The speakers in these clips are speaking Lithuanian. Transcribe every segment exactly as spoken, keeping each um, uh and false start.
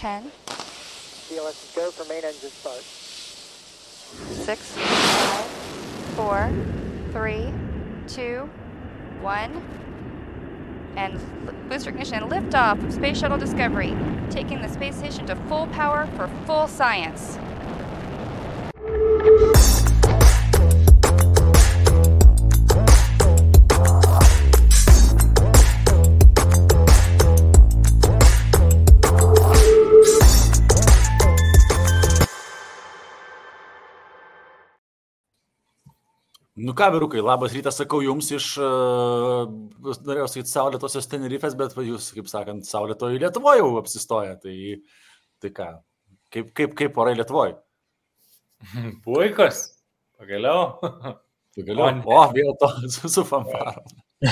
ten. C L S is go for main engine start. Six, five, four, three, two, one. And booster ignition liftoff of Space Shuttle Discovery, taking the space station to full power for full science. Nu ką, vyrukai, labas rytas, sakau jums iš, uh, norėjau sakyti, saulėtosios Tenerifės, bet jūs, kaip sakant, saulėtoji Lietuvoje jau apsistoja. Tai, tai ką, kaip, kaip, kaip orai Lietuvoje? Puikus, pagaliau. Pagaliau, o, vėl to su, su fanfarom.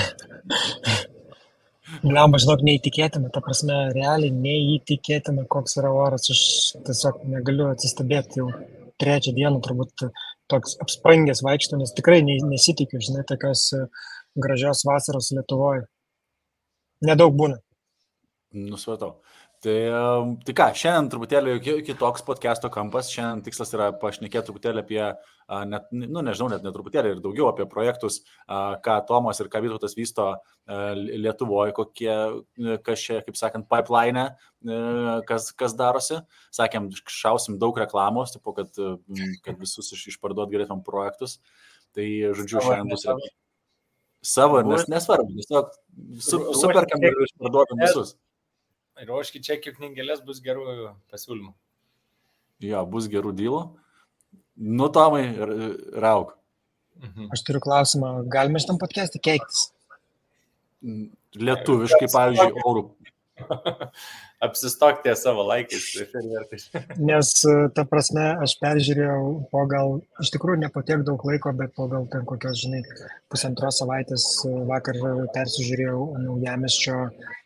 Lemba, žinok, neįtikėtina, ta prasme, realiai neįtikėtina, koks yra oras. Aš tiesiog negaliu atsistebėti jau trečią dieną, turbūt toks apspangęs vaikšto, nes tikrai nesitikiu, žinai, tokios gražios vasaros Lietuvoje. Nedaug būna. Nusvatau. Tai, tai ką, šiandien truputėlį kitoks podcast'o kampas, šiandien tikslas yra pašnekėti truputėlį apie, net, nu nežinau, net ne truputėlį ir daugiau apie projektus, ką Tomas ir ką Vytautas vysto Lietuvoje, kokie, kas čia, kaip sakant, pipeline, kas, kas darosi. Sakėm, šausim daug reklamos, tipo, kad, kad visus iš, išparduot galėtum projektus. Tai, žodžiu, šiandien bus ir savo, nes nesvarbu, tiesiog su, superkam ir išparduotam visus. Ir ruoškit čekių knygelės, bus gerų pasiūlymų. Jo, bus gerų dylų. Nu, Tomai, rauk. Mhm. Aš turiu klausimą, galime šitam podcast'į keiktis? Lietuviškai, pavyzdžiui, orų. Apsistok ties savo laikais. Nes, ta prasme, aš peržiūrėjau po gal, iš tikrųjų ne po tiek daug laiko, bet po gal ten kokios, žinai, pusantros savaitės vakar persižiūrėjau Naujamiesčio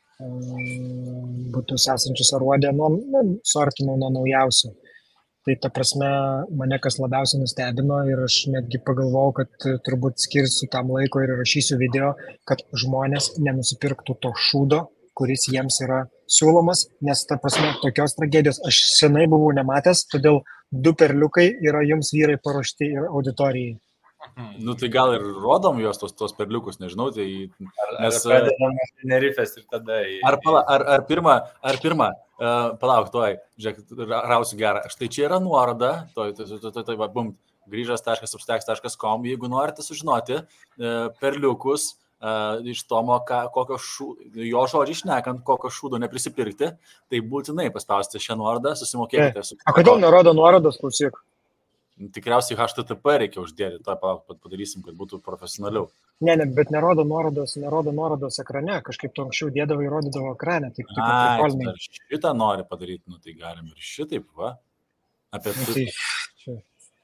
būtus esančius aruodė, nu, nu, suartinau nuo naujausių. Tai ta prasme, mane kas labiausiai nustebino ir aš netgi pagalvojau, kad turbūt skirsiu tam laiko ir rašysiu video, kad žmonės nenusipirktų to šūdo, kuris jiems yra siūlomas, nes ta prasme, tokios tragedijos aš senai buvau nematęs, todėl du perliukai yra jums vyrai paruošti ir auditorijai. Nu, tai gal ir rodom juos tos, tos perliukus, nežinau, tai... Ar, nes, ar pradedam Tenerifės ir tada... Į... Ar, pala, ar, ar pirma, ar pirma, uh, palauk, toj, žiūrėk, rausiu gerą, štai čia yra nuoroda, toj, toj, toj, toj, toj, va, bum, grįžas taškas substacks taškas com, jeigu norite sužinoti uh, perliukus uh, iš Tomo, ką, kokio šu, jo žodžiai šnekant, kokio šūdo neprisipirkti, tai būtinai paspausti šią nuorodą, susimokėkite. Su... A kodėl nerodo nuorodos, klausyk? Tikriausiai H T T P reikia uždėti, tą padarysim, kad būtų profesionaliau. Ne, ne, bet nerodo nuorodos, nerodo nuorodos ekrane, kažkaip to anksčiau dėdavo įrodydavo ekrane. Taip, taip, Ai, ar šitą nori padaryti, nu tai galim ir šitaip, va. Apie nu, tai, čia...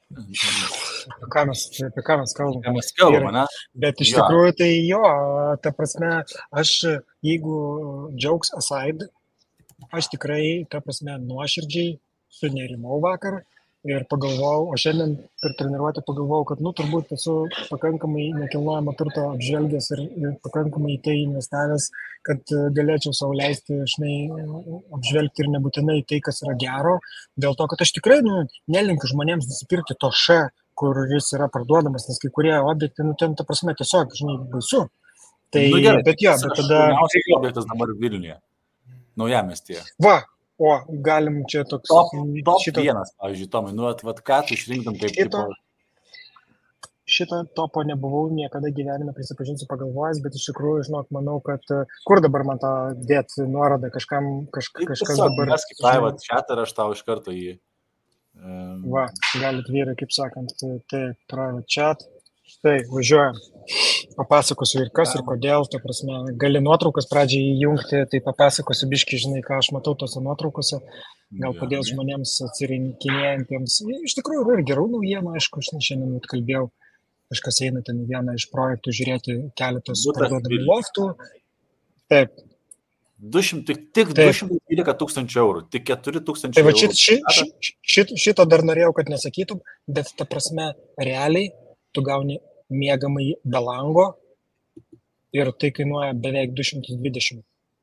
apie ką mes, apie ką mes kalbam. Ką mes kalbam, ne? Bet iš jo. tikrųjų tai jo, ta prasme, aš jeigu jokes aside, aš tikrai, ta prasme, nuoširdžiai sunerimau vakar. Ir pagalvojau, o šiandien per treniruotę pagalvojau, kad, nu, turbūt esu pakankamai nekilnojamo turto apžvelgęs ir, ir pakankamai į tai investavęs, kad galėčiau sau leisti, žinai, apžvelgti ir nebūtinai tai, kas yra gero. Dėl to, kad aš tikrai, nu, nelinkiu žmonėms nusipirkti to š, kur jis yra parduodamas, nes kai kurie objektai, nu, ten, ta prasme, tiesiog, žinai, baisu. Tai, nu, gerai, bet jo, bet tada... Naujausias objektas dabar Vilniuje, Naujamiestyje. Va. O, galim čia toks... Top, top šito... vienas, pavyzdžiui, Tomai, nu, at, vat, ką tu išrinktum kaip... Šito, tipo... šito topo nebuvau niekada gyvenime, prisipažinsiu, pagalvojęs, bet iš tikrųjų, žinok, manau, kad... Kur dabar man tą dėti nuorodą, kažkam, kaž, kažkas tiesiog, dabar... Mes kaip private chat ir aš tau iš karto jį... Um... Va, galit vyrai, kaip sakant, tai private chat. Štai, važiuojam. Papasakosiu ir kas ir kodėl, ta prasme, gali nuotraukas pradžiai įjungti, tai papasakosiu biškį, žinai, ką aš matau tose nuotraukose, gal padėl žmonėms atsirinkinėjantiems. Iš tikrųjų, yra ir gerų naujienų, aišku, aš šiandien atkalbėjau, kažkas eina ten vieną iš projektų žiūrėti keletas parduodamų loftų. Taip. du šimtai, tik du šimtai dvylika tūkstančių eurų, tik keturi tūkstančiai eurų. Tai va šit, šit, šit, šito dar norėjau, kad nesakytum, bet ta prasme, realiai, tu gauni miegamąjį be lango ir tai kainuoja beveik du šimtus dvidešimt.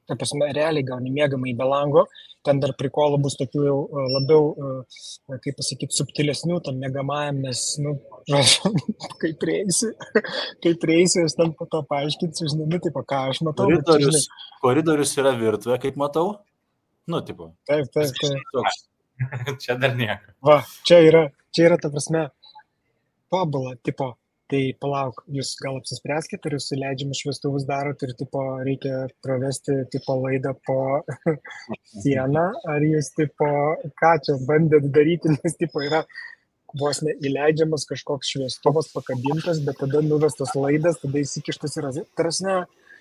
ta prasme, realiai gauni mėgamai be lango, ten dar prikolų bus tokių jau uh, labiau, uh, kaip pasakyti, subtilesnių tam mėgamajam, nes, nu, kai prieisi, kai prieisi, aš ten po to paaiškinsiu, žinai, nu, tipo, ką aš matau. Koridorius, bet, žinai, koridorius yra virtuvė, kaip matau. Nu, tipo. Taip, taip, taip. Toks. Čia dar nieko. Va, čia yra, čia yra, ta prasme, pabula, tipo, tai palauk, jūs gal apsispręskite, ar jūs leidžiamus šviestuvus darot ir, tipo, reikia pravesti, tipo, laidą po sieną, ar jūs, tipo, ką čia bandėt daryti, nes, tipo, yra vos ne įleidžiamas kažkoks šviestuvas pakabintas, bet tada nuvestas laidas, tada įsikištas yra, tarsi,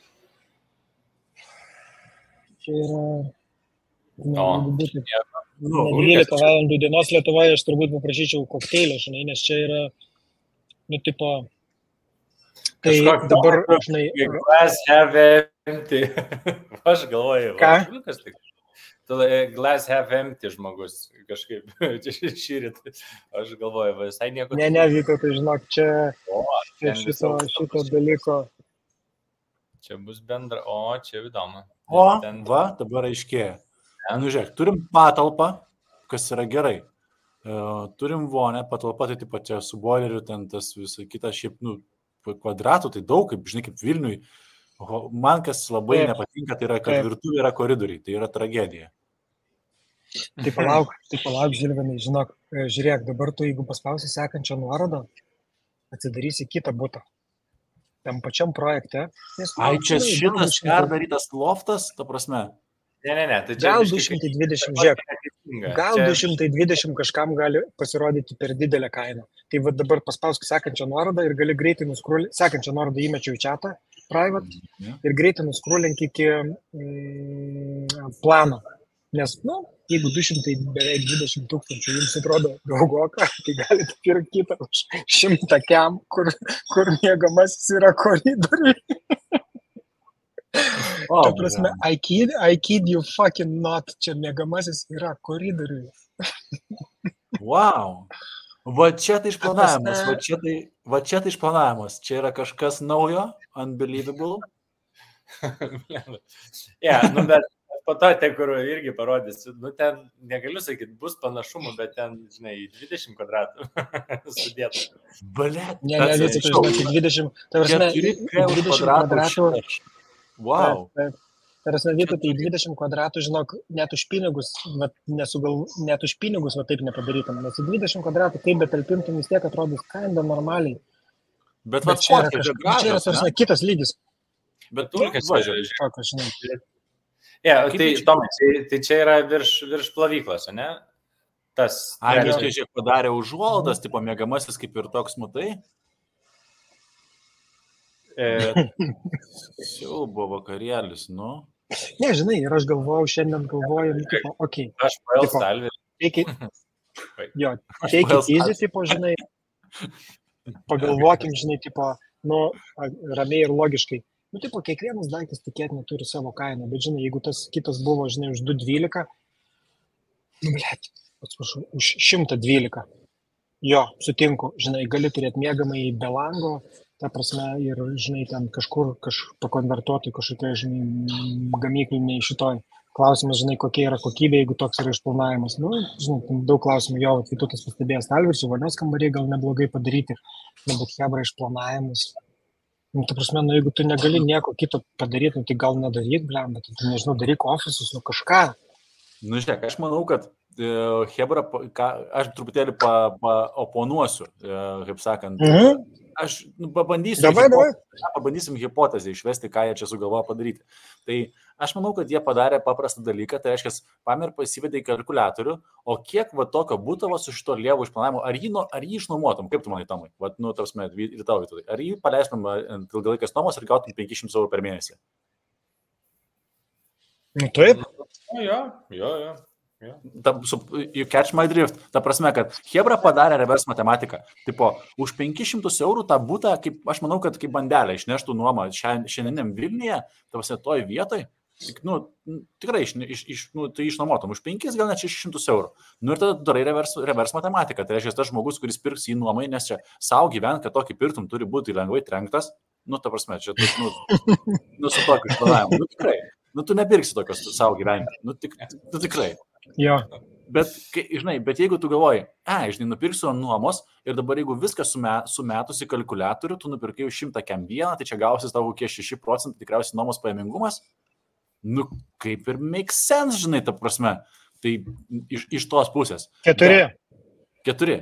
čia yra, ne, jeigu būtų, Nu, ne dvylika valandų dienos Lietuvoje, aš turbūt paprašyčiau kokteilio, žinai, nes čia yra, nu, tipo, tai Kažkok dabar, tokio, žinai, Glass have empty. Aš galvoju, Ką? va, kas tai? Tu, Glass have empty žmogus kažkaip šįryt. Aš galvoju, va, visai nieko. ne, ne, Vyko, tai žinok, čia, O, čia ten šito, visokios šito tokios- dalyko, Čia bus bendra. O, čia įdomu. O, Ten- va, dabar aiškėja. Nu, žiūrėk, turim patalpą, kas yra gerai. E, turim vonę, patalpą, tai taip pat čia su boileriu, ten tas visai kitas, šiaip, nu, kvadratų, tai daug, kaip, žinai, kaip Vilniui. O man kas labai Taip. nepatinka, tai yra, kad Taip. virtuvė yra koridoriai, tai yra tragedija. tai palauk, tai palauk, Žilvinai, žinok, e, žiūrėk, dabar tu, jeigu paspausi sekančią nuorodą, atsidarysi kitą butą. Tam pačiam projekte. Nes, Ai, nu, čia žinai, šitas gal du šimtai- perdarytas loftas, ta prasme. Ne, ne, ne. Tai čia Gal biškį du šimtai kaip- dvidešimt, žiūrėk, neteisinga. gal Čia- du šimtai dvidešimt kažkam gali pasirodyti per didelę kainą. Tai va dabar paspausk sekančią nuorodą ir gali greitai nuskrolint, sekančią nuorodą įmečiau į chatą, private, Mhm. ir greitai nuskrolink iki mm, plano. Nes, nu, jeigu du šimtai beveik dvidešimt tūkstančių jums atrodo daugoka, tai galite pirkti kitą už šimtą kem, kur, kur miegamasis yra koridoriui. O, Ta prasme, I kid, I kid you fucking not, čia miegamasis yra koridoriui. wow. Va čia tai išplanavimas, prasme- va čia tai, va čia tai išplanavimas. Čia yra kažkas naujo, unbelievable. Ja, nu, bet po to, ten, kur irgi parodysiu, nu, ten, negaliu sakyti, bus panašumų, bet ten, žinai, dvidešimt kvadratų sudėtų. Blet, Ne, ne, visi, tai žinai, tai dvidešimt, ta prasme, keturi dvidešimt kvadratų. Wow. Taip, taip. Tai prasme, Vyko, tai dvidešimt kvadratų, žinok, net už pinigus, vat, nesugal, net už pinigus va taip nepadarytum. Nes į dvidešimt kvadratų, kaip betalpintum, vis tiek atrodys kinda normaliai. Bet va Bet čia yra, čia kažkas, čia yra tarsi, kitas lygis. Bet Tulkės va, važiuoja, žiūrėk. Tokios, žinai. Ja, Kaip tai, iš- Tomai, tai, tai čia yra virš, virš plovyklos, ne? Tas. Ai, realiai- bet čia žiūrėk, padarė užuolaidas, tipo mėgamasis kaip ir toks, matai. E, Siaubo vakarėlis, nu. Ne, žinai, ir aš galvojau, šiandien galvoju, nu, tipo, okei, aš paėl Tipo. stalvį. take it, Oi. jo, Aš take paėl it easy, tipo, žinai, pagalvokim, žinai, tipo, nu, a- ramiai ir logiškai. Nu, tipo, kiekvienas daiktas tikėtinai turi savo kainą, bet, žinai, jeigu tas kitas buvo, žinai, už du dvylika, nu, blėt, atsiprašau, už šimtą dvylika. Jo, sutinku, žinai, gali turėti mėgamai be lango, ta prasme, ir, žinai, ten kažkur kaž, pakonvertuoti kažkokia, žinai, gamykliniai šitoj. Klausimas, žinai, kokia yra kokybė, jeigu toks yra išplanavimas. Nu, žinai, ten daug klausimų, jo, tai tu tas pastebėjęs, Alvirsių vonios kambariai gal neblogai padaryti, nu, bet hebra išplanavimus. Nu, ta prasme, nu, jeigu tu negali nieko kito padaryti, nu, tai gal nedaryk, blem, bet tu, nežinau, daryk ofisus, nu, kažką. Nu, žiūrėk, aš manau, kad e, Hebra, pa- ką, aš truputėlį pa, paoponuosiu, e, kaip sakant. Mhm. Aš nu, pabandysiu, Davai, hipo- davai. pabandysim hipotezę išvesti, ką jie čia sugalvojo padaryti. Tai aš manau, kad jie padarė paprastą dalyką, tai reiškia, Pamer pasivedė į kalkuliatorių, o kiek va tokio būtų va su šito lievo išplanavimu, ar jį, nu- ar jį išnuomotum, kaip tu manai, Tomai, va, nu, tarsi, ir tau, Vytautai, ar jį paleistum ant ilgalaikės nuomos ir gautum penkis šimtus eurų per mėnesį? Nu, taip. Nu, jo, jo, jo. jo. Ta, su, you catch my drift. Ta prasme, kad Hebra padarė reverse matematiką. Tipo, už penkis šimtus eurų tą būtą, kaip, aš manau, kad kaip bandelę išneštų nuomą šiandien, šiandieniam Vilniuje, ta prasme, toj vietoj, tik, nu, tikrai iš, iš, iš, nu, tai išnuomotum už penkis, gal net šešis šimtus eurų. Nu ir tada tu darai reverse, reverse matematiką. Tai reiškia, tas žmogus, kuris pirks jį nuomai, nes čia savo gyvent, kad tokį pirktum, turi būti lengvai trenktas. Nu, ta prasme, čia, tu, nu, nu, su tokiu išplanavimu. Nu, tikrai. nu, tu nepirksi tokios savo gyvenime. Nu, tik, tu tikrai. Jo. Bet, kai, žinai, bet jeigu tu galvoji, ai, žinai, nupirksiu nuomos ir dabar jeigu viskas sume, sumetus į kalkuliatorių, tu nupirkai už šimtą kem vieną, tai čia gausis tavo kokie šeši procentai tikriausiai nuomos pajamingumas. Nu, kaip ir make sense, žinai, ta prasme. Tai iš, iš tos pusės. Keturi. Bet, keturi.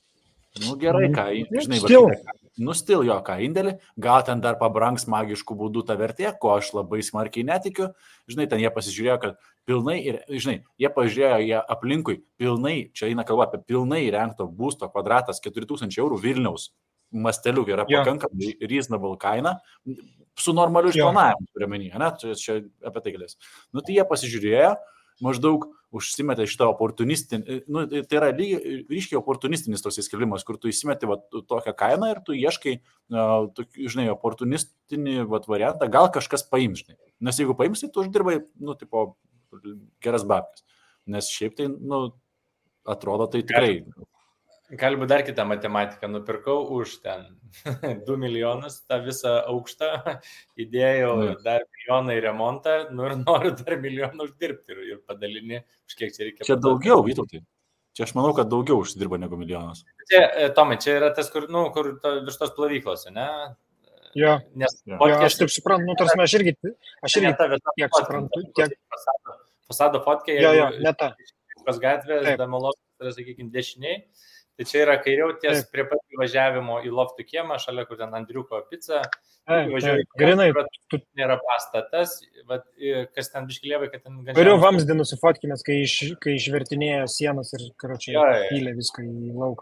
Nu, gerai, ką, žinai, Stil. va, nustil jo, ką indėlį, gal ten dar pabrangs magiškų būdų ta vertė, ko aš labai smarkiai netikiu. Žinai, ten jie pasižiūrėjo, kad pilnai, ir, žinai, jie pažiūrėjo, jie aplinkui pilnai, čia eina kalba apie pilnai įrengto būsto kvadratas keturi tūkstančiai eurų Vilniaus masteliu yra Jo. pakankamai reasonable kaina, su normaliu Jo. išplanavimu, turiu menį, ne, čia, čia apie tai galės. Nu, tai jie pasižiūrėjo, maždaug užsimetė šitą oportunistinį, nu, tai yra lygiai, ryškiai oportunistinis toks įskelbimas, kur tu įsimeti va, tokią kainą ir tu ieškai, uh, tokį, žinai, oportunistinį va, variantą, gal kažkas paims, žinai. Nes jeigu paims, tai tu uždirbai, nu, tipo, geras babkes. Nes šiaip tai, nu, atrodo, tai tikrai. Gali būti dar kita matematika. Nupirkau už ten du milijonus tą visą aukštą, įdėjau Mm. dar milijoną į remontą, nu ir noriu dar milijoną uždirbti ir, ir padalini, už kiek čia reikia. Čia daugiau, Vytautai. Čia aš manau, kad daugiau užsidirba negu milijonas. Čia, e, Tomai, čia yra tas, kur, nu, kur ta, virš tos plovyklos, ne? Jo. Nes Jo. Jo, aš taip suprantu, nu, tarsi aš irgi, aš čia ne irgi ta vieta, tiek fotkė, suprantu, ta tiek, fasado, fasado fotkė, jo, jo, jeigu ne ta. pas gatvės, Taip. Damolos, yra, sakykime, dešiniai. Tai čia yra kairiau ties Taip. prie pat įvažiavimo į loftų kiemą, šalia kur ten Andriuko pica. Taip, Įvažiuoji taip, grinai, bet tu- nėra pastatas, vat, i- kas ten biškilievai, kad ten gan turiu žemas- vamzdį nusifotkimės, kai, iš, kai išvertinėjo sienas ir, karočiui, Jo, jo. pylė viską į lauką.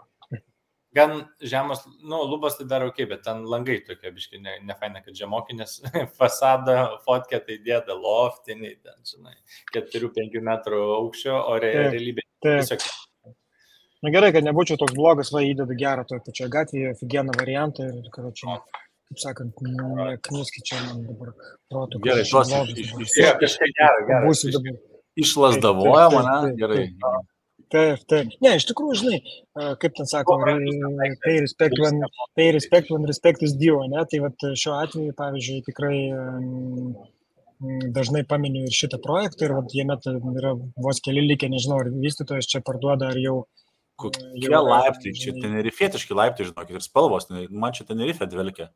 gan žemas, nu, lubos tai dar ok, bet ten langai tokie biški, ne, ne faina, kad žemoki, nes fasadą fotkė tai dėda loftinį, ten, žinai, keturių penkių metrų aukščio, o re, Taip. realybė Taip. tiesiog. Na gerai, kad nebūčiau toks blogas, va įdedu gerą toje pačioje gatvėje, figieną variantą ir, karočiui, kaip sakant, nekniskit čia man dabar protų. Gerai, kad aš tuos blogas iš- dabar. iš- Jo, kažkaip gera, gera. Būsiu dabar. Išlasdavoja Taip, taip, mane, taip, gerai. Taip, taip. Ne, iš tikrųjų, žinai, a, kaip ten sako, re- pay respect when, pay respect when respect is due, ne? Tai vat šiuo atveju, pavyzdžiui, tikrai mm, mm, dažnai paminiu ir šitą projektą ir vat jame tai yra vos keli likę, nežinau, ar vystytojas čia parduoda, ar jau Kokie laiptai, čia tenerifietiški laiptai, žinokit, ir spalvos, man čia tenerifė dvelkia.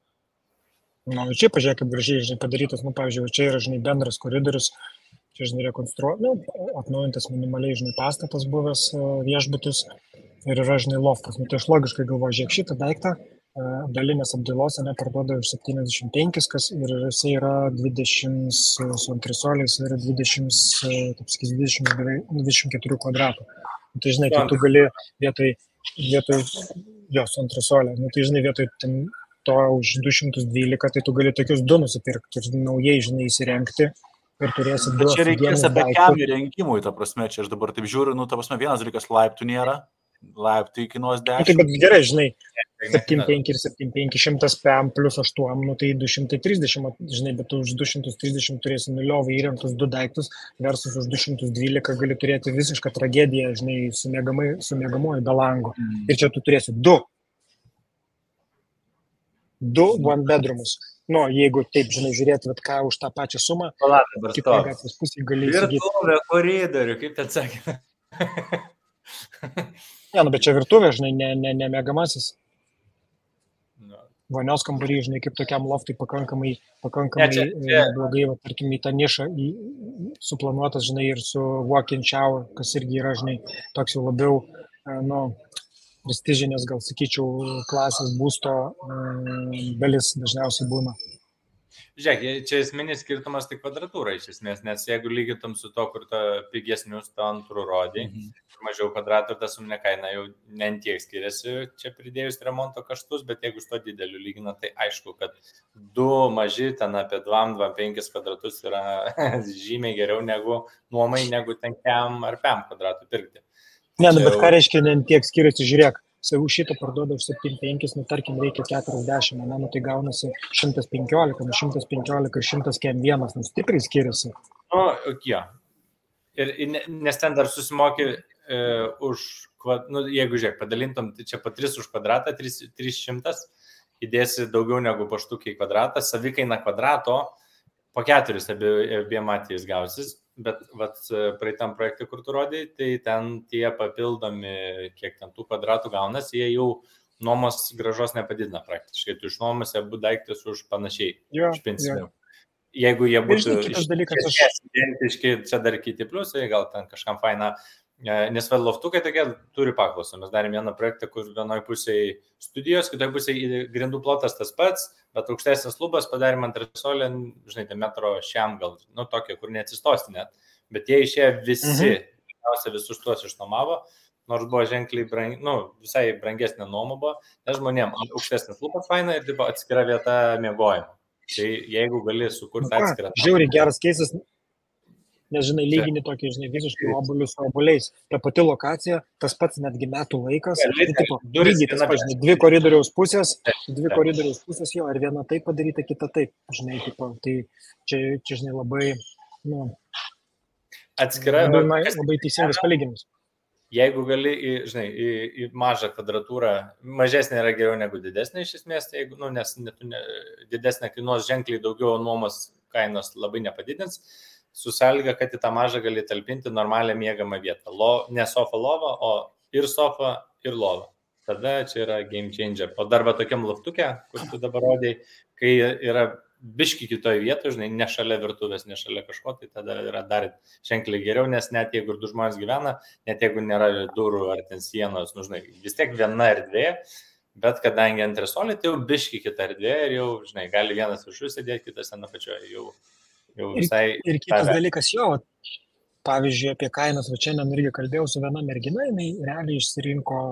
Na, nu, čia pažiūrėk, kaip gražiai, žinai, padarytas, nu, pavyzdžiui, čia yra, žinai, bendras koridorius, čia, žinai, rekonstruotas, nu, atnaujintas minimaliai, žinai, pastatas buvęs e, viešbutis ir yra, žinai, loftas. Nu, tai aš logiškai galvoju, žiūrėk, šitą daiktą e, dalinės apdailos, ne, parduoda už septyniasdešimt penkis, kas ir jisai yra dvidešimt su antrisoliais ir dvidešimt, e, taip sakys, dvidešimt, beveik dvidešimt keturi kvadratų. Nu, tai, žinai, tai tu gali vietoj, vietoj, jo, su antrisolė, nu, tai, žinai, vietoj ten to už du šimtus dvylika, tai tu gali tokius du nusipirkti ir naujai, žinai, įsirengti ir turėsi du. Čia reikės ofigenus apie daiktus. kiam įrengimui, ta prasme, čia aš dabar taip žiūriu, nu, ta prasme, vienas dalykas laiptų nėra, laiptai kainuos Nu, tai dešimt. bet gerai, žinai, septyni penki ir septyni penki, šimtas pem plus aštuoni, nu tai du šimtai trisdešimt, žinai, bet tu už du šimtus trisdešimt turėsi nuliovai įrengtus du daiktus, versus už du šimtus dvylika gali turėti visišką tragediją, žinai, su, miegamai, su miegamuoju be lango. Mm. Ir čia tu turėsi du. Du one bedroomus. Nu, jeigu taip, žinai, žiūrėti, bet ką už tą pačią sumą, Palauk, dabar kitoje stovi. gatvės pusėje gali įsigyti. Virtuvė koridorių, kaip ten sakė. Ne, nu, bet čia virtuvė, žinai, ne, ne, ne mėgamasis. Nu, Vonios kambarį, žinai, kaip tokiam loftui pakankamai, pakankamai Ne, čia- e, čia- blogai, va, tarkim, į tą nišą į, suplanuotas, žinai, ir su walk-in shower, kas irgi yra, žinai, toks jau labiau, e, nu, prestižinės, gal sakyčiau, klasės būsto e, dalis dažniausiai būna. Žiūrėk, čia esminis skirtumas tai kvadratūra iš esmės, nes jeigu lygintum su to, kur ta pigesnius to antrų rodį, Mhm. mažiau kvadratų ir ta suminė kaina jau ne ant tiek skiriasi čia pridėjus remonto kaštus, bet jeigu su to dideliu lygina, tai aišku, kad du maži ten apie du du penkis kvadratus yra žymiai geriau negu nuomai, negu ten kem ar pem kvadratų pirkti. Ne, nu, Čia bet jau- ką reiškia, ne ant tiek skiriasi, žiūrėk, jau šitą parduoda už septyni penkis, nu, tarkim, reikia keturiasdešimt, ne, nu, tai gaunasi šimtas penkiolika, nu, šimtas penkiolika ir šimtas vienas, nu, stipriai skiriasi. Nu, jo. Ir, ir ne- nes ten dar susimoki e, už, kvad, nu, jeigu žiūrėk, padalintum, tai čia po tris už kvadratą, trys šimtai, įdėsi daugiau negu paštukiai kvadratą, savikaina kvadrato po keturis abiem atvejais gausis, bet vat, praeitam projektui, kur tu rodai, tai ten tie papildomi, kiek ten tų kvadratų gaunas, jie jau nuomos gražos nepadidina praktiškai. Tu išnuomosi abu daiktus už panašiai, Jo, iš principo. jo. Jeigu jie Ir būtų žinai, kitas dalykas, aš- esmės identiški, čia dar kiti pliusai, gal ten kažkam faina. E, Nes vėl loftukai tokie turi paklausą. Mes darėm vieną projektą, kur vienoje pusėje studijos, kitoje pusėje grindų plotas tas pats, bet aukštesnis lubas padarėm antresolę, žinai, tai metro šiam gal, nu tokia, kur neatsistosti net. Bet jie išėjo visi, pirmiausia, visus tuos išnuomavo, nors buvo ženkliai, brang, nu, visai brangesnė nuoma buvo, nes žmonėm aukštesnis lubas faina ir tipo, atskira vieta miegojimo. Tai jeigu gali Nu sukurti ką, atskirą... žiauriai geras keisas, nežinai, lygini tokį, žinai, visiškai obuolius su obuoliais. Ta pati lokacija, tas pats netgi metų laikas. Jo, Tai, tipo, durys lygiai tas viena pats, žinai, dvi koridoriaus pusės, dvi taip. koridoriaus pusės jo, ir viena taip padaryta, kita taip. Žinai, tipo, tai čia, čia, žinai, labai, nu, Atskira, labai, va, na- kas- labai teisingas palyginimas. jeigu gali į, žinai, į, į mažą kvadratūrą, mažesnė yra geriau negu didesnė iš esmės, tai jeigu, nu, nes net, ne, didesnė kainuos ženkliai daugiau, nuomos kainos labai nepadidins, su sąlyga, kad į tą mažą gali talpinti normalią miegamą vietą. Lo, ne sofa lova, o ir sofa, ir lova. Tada čia yra game changer. O dar va tokiam loftukė, kur tu dabar rodai, kai yra biški kitoje vietoje, žinai, ne šalia virtuvės, ne šalia kažko, tai tada yra dar ženkliai geriau, nes net jeigu ir du žmonės gyvena, net jeigu nėra durų ar ten sienos, nu, žinai, vis tiek viena erdvė, bet kadangi antresolė, tai jau biški kita erdvė ir jau, žinai, gali vienas viršų sėdėti, kitas ten apačioje, jau, jau visai... Ir kitas tave. dalykas, jo, pavyzdžiui, apie kainas, va šiandien irgi kalbėjau su viena mergina, jinai realiai išsirinko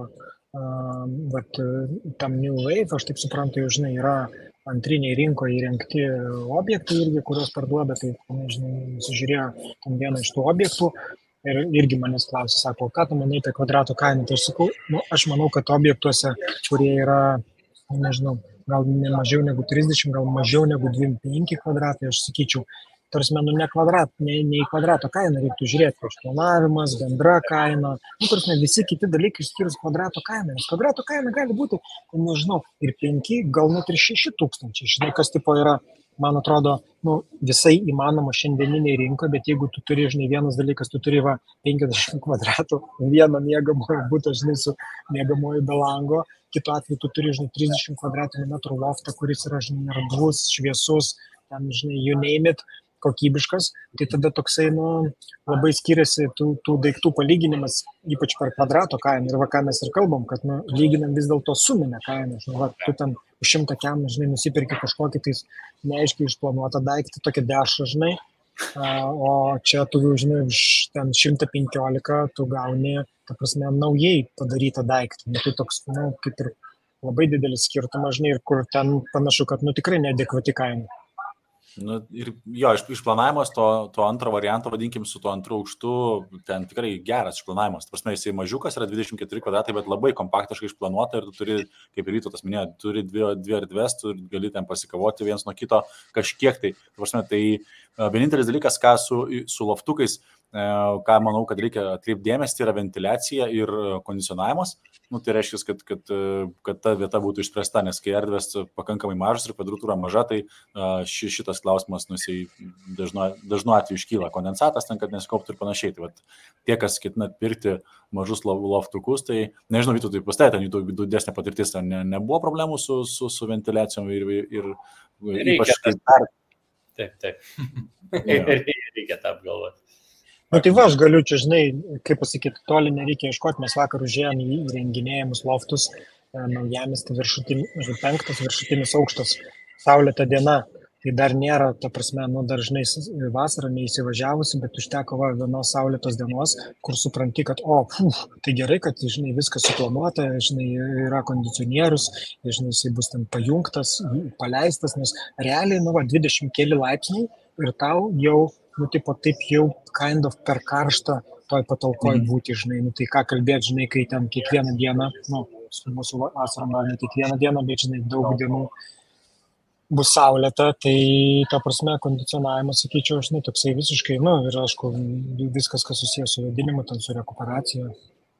uh, vat, tam New Wave, aš taip suprantu, jau, žinai, yra antriniai rinkoje įrengti objektai irgi, kuriuos parduoda, tai, nežinau, sužiūrėjo tam vieną iš tų objektų ir irgi manęs klausė, sako, ką tu manai apie kvadrato kainą, tai aš sakau, nu, aš manau, kad objektuose, kurie yra, nu, nežinau, gal ne mažiau negu trisdešimt, gal mažiau negu dvidešimt penki kvadratai, aš sakyčiau, tarsi, nu, ne, kvadrat, ne, ne į kvadrato kainą reiktų žiūrėti, išplanavimas, bendra kaina, nu, tarsi, visi kiti dalykai išskyrus kvadrato kainą, nes kvadrato kaina gali būti, nežinau, ir penki, gal net ir šeši tūkstančiai, žinai, kas tipo yra, man atrodo, nu, visai įmanoma šiandieninėje rinkoje, bet jeigu tu turi, žinai, vienas dalykas, tu turi va penkiasdešimt kvadratų, vieną miegamojo butą, žinai, su miegamoju be lango, kitu atveju tu turi, žinai, trisdešimt kvadratinių metrų loftą, kuris yra, žinai, erdvus, šviesus, ten, žinai, you name it, kokybiškas, tai tada toksai, nu, labai skiriasi tų, tų daiktų palyginimas, ypač per kvadrato kainą. Ir va, ką mes ir kalbam, kad, nu, lyginam vis dėlto suminę kainą. Žinai, va, tu ten už šimtą kem, žinai, nusipirki kažkokį tais neaiškiai išplanuotą daiktą, tokį dešą, žinai, a, o čia tu, žinai, už ten šimtą penkiolika tu gauni, ta prasme, naujai padarytą daiktą. Nu, tai toks, nu, kaip ir labai didelis skirtumas, žinai, ir kur ten panašu, kad, nu, tikrai neadekvati kaina. Nu, ir jo, iš, išplanavimas to, to antro varianto, vadinkim, su tuo antru aukštu, ten tikrai geras išplanavimas. Ta prasme, jisai mažiukas, yra dvidešimt keturi kvadratai, bet labai kompaktiškai išplanuota ir tu turi, kaip ir Vytautas minėjo, turi dvi, dvi erdvės, tu gali ten pasikavoti viens nuo kito kažkiek tai. Ta prasme, tai vienintelis dalykas, ką su, su loftukais, ką manau, kad reikia atkreipti dėmesį, yra ventiliacija ir kondicionavimas. Nu, tai reiškia, kad, kad, kad ta vieta būtų išspręsta, nes kai erdvės pakankamai mažas ir kvadratūra maža, tai ši, šitas klausimas, nu, dažnu, dažnu atveju iškyla kondensatas, ten, kad nesikauptų ir panašiai. Tai vat, tie, kas ketina pirkti mažus loftukus, tai nežinau, Vytų, tai pastai, ten jų didesnė patirtis, ten ne, nebuvo problemų su, su, su ventiliacijom ir, ir, ir ypač kaip dar. Taip, taip. Reikia tą apgalvoti. Nu, tai va, aš galiu čia, žinai, kaip pasakyti, toli nereikia ieškoti, mes vakar užėjom į įrenginėjimus loftus, naujamiestį viršutinis, penktas viršutinis aukštas, saulėta diena, tai dar nėra, ta prasme, nu, dar, žinai, vasarą neįsivažiavusi, bet užteko va, vienos saulėtos dienos, kur supranti, kad, o, puf, tai gerai, kad, žinai, viskas suplanuota, žinai, yra kondicionierius, žinai, jisai bus ten pajungtas, paleistas, nes realiai, nu, va, dvidešimt keli laipsniai ir tau jau nu, tipo, taip jau kind of per karštą toj patalpoj būti, žinai, nu, tai ką kalbėti, žinai, kai ten kiekvieną dieną, nu, su mūsų vasarom gal ne kiekvieną dieną, bet, žinai, daug dienų bus saulėta, tai, ta prasme, kondicionavimas, sakyčiau, žinai, toksai visiškai, nu, ir aišku, viskas, kas susijęs su vėdinimu, ten su rekuperacija.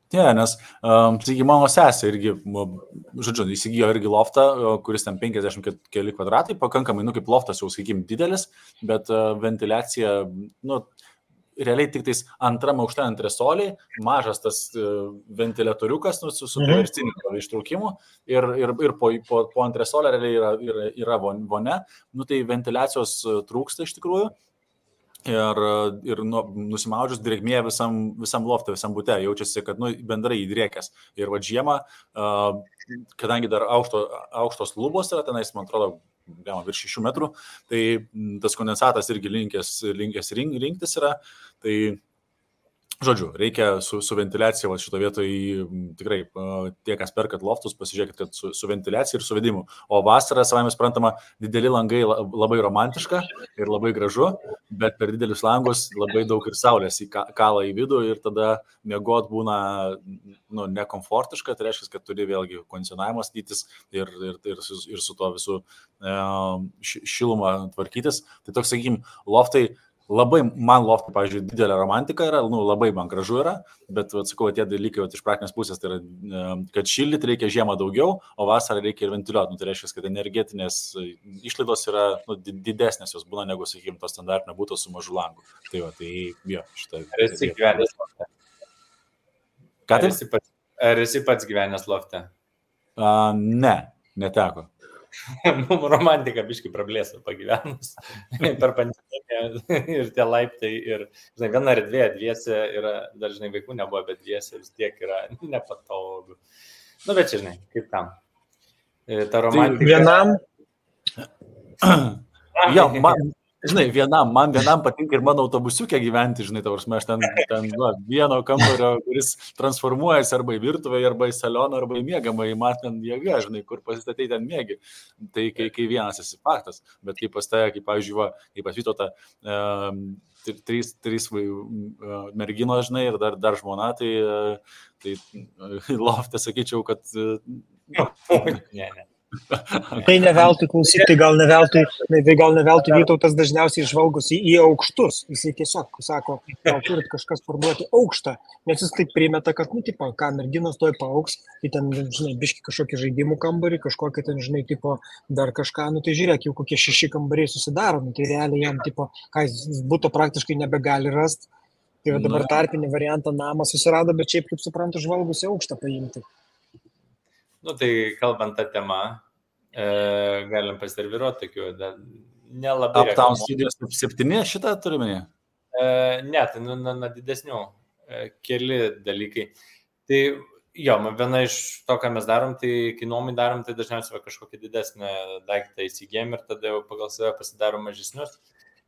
Ne, yeah, nes, um, taigi, mano sesė irgi, žodžiu, įsigijo irgi loftą, kuris ten penkiasdešimt keli kvadratai, pakankamai, nu, kaip loftas jau, sakykim, didelis, bet uh, ventiliacija, nu, realiai tik tais antram aukšte antresoliai, mažas tas uh, ventiliatoriukas, nu, su, su priverstiniu ištraukimu ir, ir, ir po, po, po antresolę realiai yra, yra, yra vonia, nu, tai ventiliacijos trūksta iš tikrųjų. Ir, ir nu, nusimaudžius drėgmė visam, visam loftą, visam bute, jaučiasi, kad nu, bendrai įdrėkęs. Ir va žiemą, uh, kadangi dar aukšto, aukštos lubos yra, tenais, man atrodo, bėma, virš šešių metrų, tai tas kondensatas irgi linkęs, linkęs rink, rinktis yra. Tai, žodžiu, reikia su, su ventiliacija, va šito vietoj tikrai uh, tie, kas perkat loftus, pasižiūrėkit, kad su, su ventiliacija ir su vedimu. O vasarą, savame suprantama, dideli langai labai romantiška ir labai gražu, bet per didelius langus labai daug ir saulės įkala į vidų ir tada miegot būna nu, nekomfortiška, tai reiškia, kad turi vėlgi kondicionavimas dytis ir, ir, ir, su, ir su to visų uh, šilumą tvarkytis. Tai toks, sakykim, loftai labai, man loftai, pavyzdžiui, didelė romantika yra, nu, labai man gražu yra, bet, atsakau, tie dalykai vat, iš praktinės pusės, tai yra, kad šildyti reikia žiemą daugiau, o vasarą reikia ir ventiliuoti. Nu, tai reiškia, kad energetinės išlaidos yra nu, didesnės, jos būna negu, sakykime, to standartinio būto su mažu langu. Tai va, tai jo, šitą. Ar esi gyvenęs lofte? Ką tai? Ar esi pats, ar esi pats gyvenęs lofte? Uh, ne, neteko. Romantika biškai prablėso pagyvenus per pandemiją ir tie laiptai ir, žinai, viena erdvė dviese yra, dar, žinai, vaikų nebuvo, bet dviese vis tiek yra nepatogu. Nu, bet čia, žinai, kaip tam. Ta romantika... Vienam... Jo, man... Žinai, vienam, man vienam patinka ir mano autobusiukė gyventi, žinai, tavars, aš ten, ten nu, vieno kambario, kuris transformuojasi arba į virtuvę, arba į saloną, arba į miegamą, į matant jėgą, žinai, kur pasistatei ten mėgi. Tai kai, kai vienas esi faktas, bet kaip pas tave, kaip, pavyzdžiui, va, kaip pas Vytautą, um, trys, trys uh, merginos, žinai, ir dar, dar žmona, tai, uh, tai uh, loftė sakyčiau, kad... Uh, ne, ne. Tai neveltui klausyti, tai gal neveltui, tai gal neveltui Vytautas dažniausiai žvalgosi į aukštus. Jisai tiesiog sako, gal turit kažkas parduoti aukštą, nes jis taip primeta, kad, nu, tipo, ką merginos toj paaugs, tai ten, žinai, biški kažkokį žaidimų kambarį, kažkokį ten, žinai, tipo, dar kažką, nu, tai žiūrėk, jau kokie šeši kambariai susidaro, nu, tai realiai jam, tipo, ką jis būtų praktiškai nebegali rasti. Tai dabar tarpinį variantą namą susirado, bet šiaip, kaip suprantu, žvalgosi aukštą paimti. Nu, tai kalbant tą temą, e, galim pasiserviruoti tokių, nelabai... Uptown Studios septyni šitą turime? E, ne, tai nu, na, na didesnių, e, keli dalykai. Tai jo, viena iš to, ką mes darom, tai kai nuomai darom, tai dažniausiai kažkokį didesnį daiktą įsigėjom ir tada jau pagal save pasidarom mažesnius.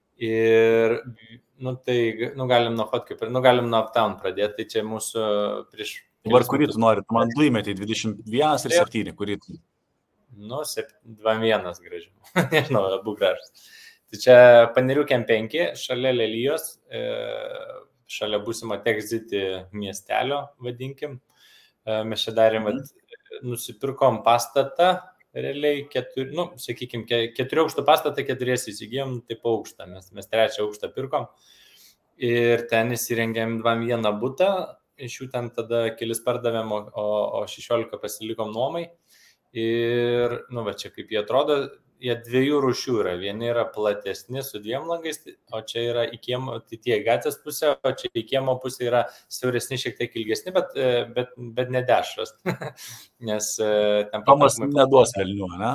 Ir, nu, tai, nu, galim nuo hot kaip ir, nu, galim nuo Uptown pradėti, tai čia mūsų prieš... Dabar kurį tu nori? Tu man du įmetei, dvidešimt vienas ir septyni, kurį tu? Nu, dvidešimt vienas gražiau. Nežinau, abu gražus. Tai čia Panerių kem penki, šalia Lelijos, e, šalia būsimo Techzity miestelio, vadinkim. E, mes čia darėm, vat, nusipirkom pastatą, realiai keturi, nu, sakykim, keturi aukštų pastatą, keturiesi įsigijom, taip aukštą. Mes, mes trečią aukštą pirkom ir ten įsirengėm dvidešimt vieną butą. Iš jų ten tada kelis pardavėm, o, o šešiolika pasilikom nuomai. Ir, nu, va čia kaip jie atrodo, jie dviejų rūšių yra. Vieni yra platesni su dviem langais, o čia yra į kiemo, tai tie gatvės pusė, o čia į kiemo pusė yra siauresni, šiek tiek ilgesni, bet, bet, bet nedešras. Nes ten... Tomas neduos velnių, ne?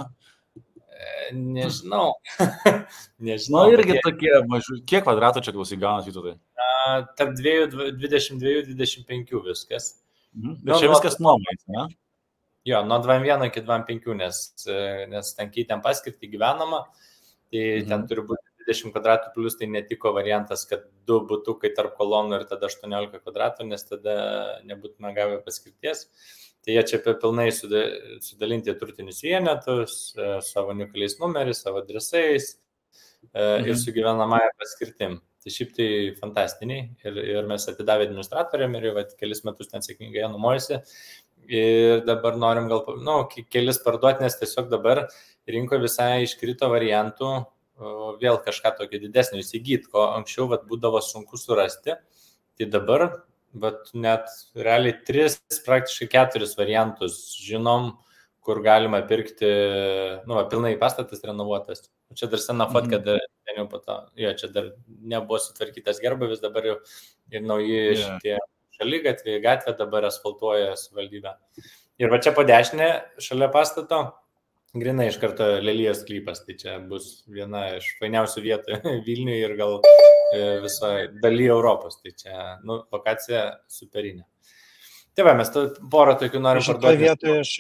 Nežinau. Nežinau. Na, irgi bet... tokie mažų. Kiek kvadratų čia klausai gaunas, Vytautai? Tarp dvidešimt dviejų dvidešimt penkių viskas. Mhm. Bet čia viskas nuomais, ne? Jo, nuo dvidešimt vieno iki dvidešimt penkių, nes, nes ten keitėm paskirtį gyvenamą, tai mhm. ten turi būti dvidešimt kvadratų plus, tai netiko variantas, kad du butukai tarp kolonų ir tada aštuoniolika kvadratų, nes tada nebūtume gavę paskirties. Tai jie čia pilnai sudalinti turtinius vienetus, savo unikaliais numeriais, savo adresais mhm. ir su gyvenamąja paskirtim. Tai šiaip tai fantastiniai ir, ir mes atidavė administratoriam ir jau kelis metus ten sėkmingai nuomojasi ir dabar norim gal, nu, kelis parduoti, nes tiesiog dabar rinko visai iškrito variantų vėl kažką tokio didesnio įsigyti, ko anksčiau vat, būdavo sunku surasti. Tai dabar bet net realiai tris, praktiškai keturis variantus žinom, kur galima pirkti, nu, va, pilnai pastatas renovuotas. Čia dar sena fotka, mm-hmm. dar, ten jau po to, jo, čia dar nebuvo sutvarkytas gerbuvis, dabar jau ir nauji yeah. šitie šaligatviai, gatvė dabar asfaltuoja savivaldybę. Ir va čia po dešinę, šalia pastato, grinai iš karto Lelijos sklypas, tai čia bus viena iš fainiausių vietų Vilniuje ir gal visoje dalyje Europos, tai čia, nu, lokacija superinė. Tai va, mes to, porą tokių norim parduoti. Šitoje vietoje aš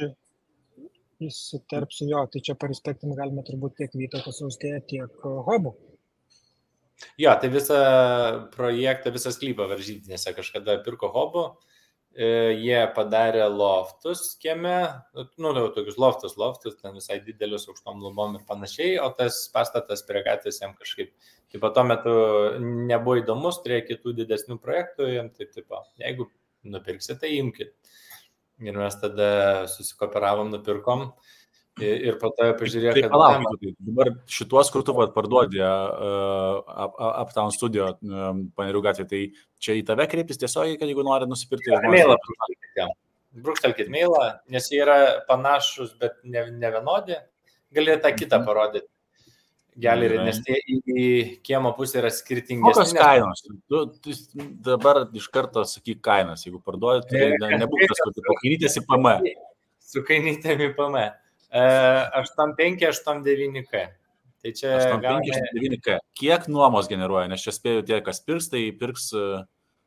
įsiterpsiu jo, tai čia parispektim galime turbūt tiek Vytautas Austėja, tiek Hobų. Jo, tai visą projektą, visą sklypą Varžytinėse kažkada pirko Hobų. Jie padarė loftus kieme, nu, tokius loftus, loftus, ten visai didelius aukštom lubom ir panašiai, o tas pastatas prie gatvės jam kažkaip, taip pat tuo metu nebuvo įdomus, turėjo kitų didesnių projektų, jam taip, taip, jeigu nupirksit, tai imkit. Ir mes tada susikoperavom, nupirkom ir po to pažiūrėjau, kad... Tai palauk, dabar šituos, kur tu parduodė uh, Uptown Studio uh, Panerių gatvė, tai čia į tave kreiptis tiesiog, kad jeigu nori nusipirkti... Mailą brūkštelkit, brūkštelkit mailą, nes jie yra panašus, bet ne, ne vienodi, gali tą kitą parodyti. Gelerį, nes tie į kiemo pusę yra skirtingesni. Kokios kainos? Tu, tu dabar iš karto sakyk kainas, jeigu parduodi, tai nebūk tas, kad tu pakainytės į P M. Su kainytėm į P M. aštuoni penki aštuoni devyni K. Tai čia aštuoni penki aštuoni devyni K. Kiek nuomos generuoja? Nes čia spėjau tie, kas pirks, tai pirks uh,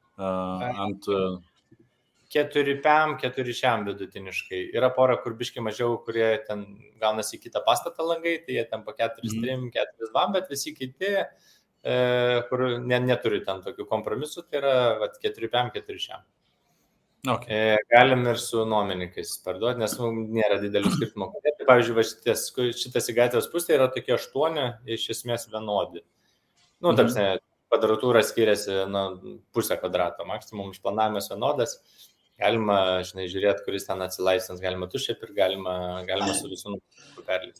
ant... Uh, keturi pem, keturi šiam vidutiniškai. Yra pora, kur biškai mažiau, kurie ten gaunasi kitą pastatą langai, tai jie ten po keturi trim, keturi dva, bet visi kiti, e, kur ne, neturi ten tokių kompromisų, tai yra vat, keturi pem, keturi šiam. Okay. E, galim ir su nuomininkais parduoti, nes nu, nėra didelių skirtumų. Pavyzdžiui, va, šitas, šitas į gatvės pusė yra tokie aštuoni, iš esmės vienodi. Nu, mm-hmm. tarpsne, kvadratūra skiriasi nu, pusę kvadrato, maksimum išplanavimas vienodas. Galima, žinai, žiūrėti, kuris ten atsilaisvins, galima tuščiai ir galima, galima su visų perlysti.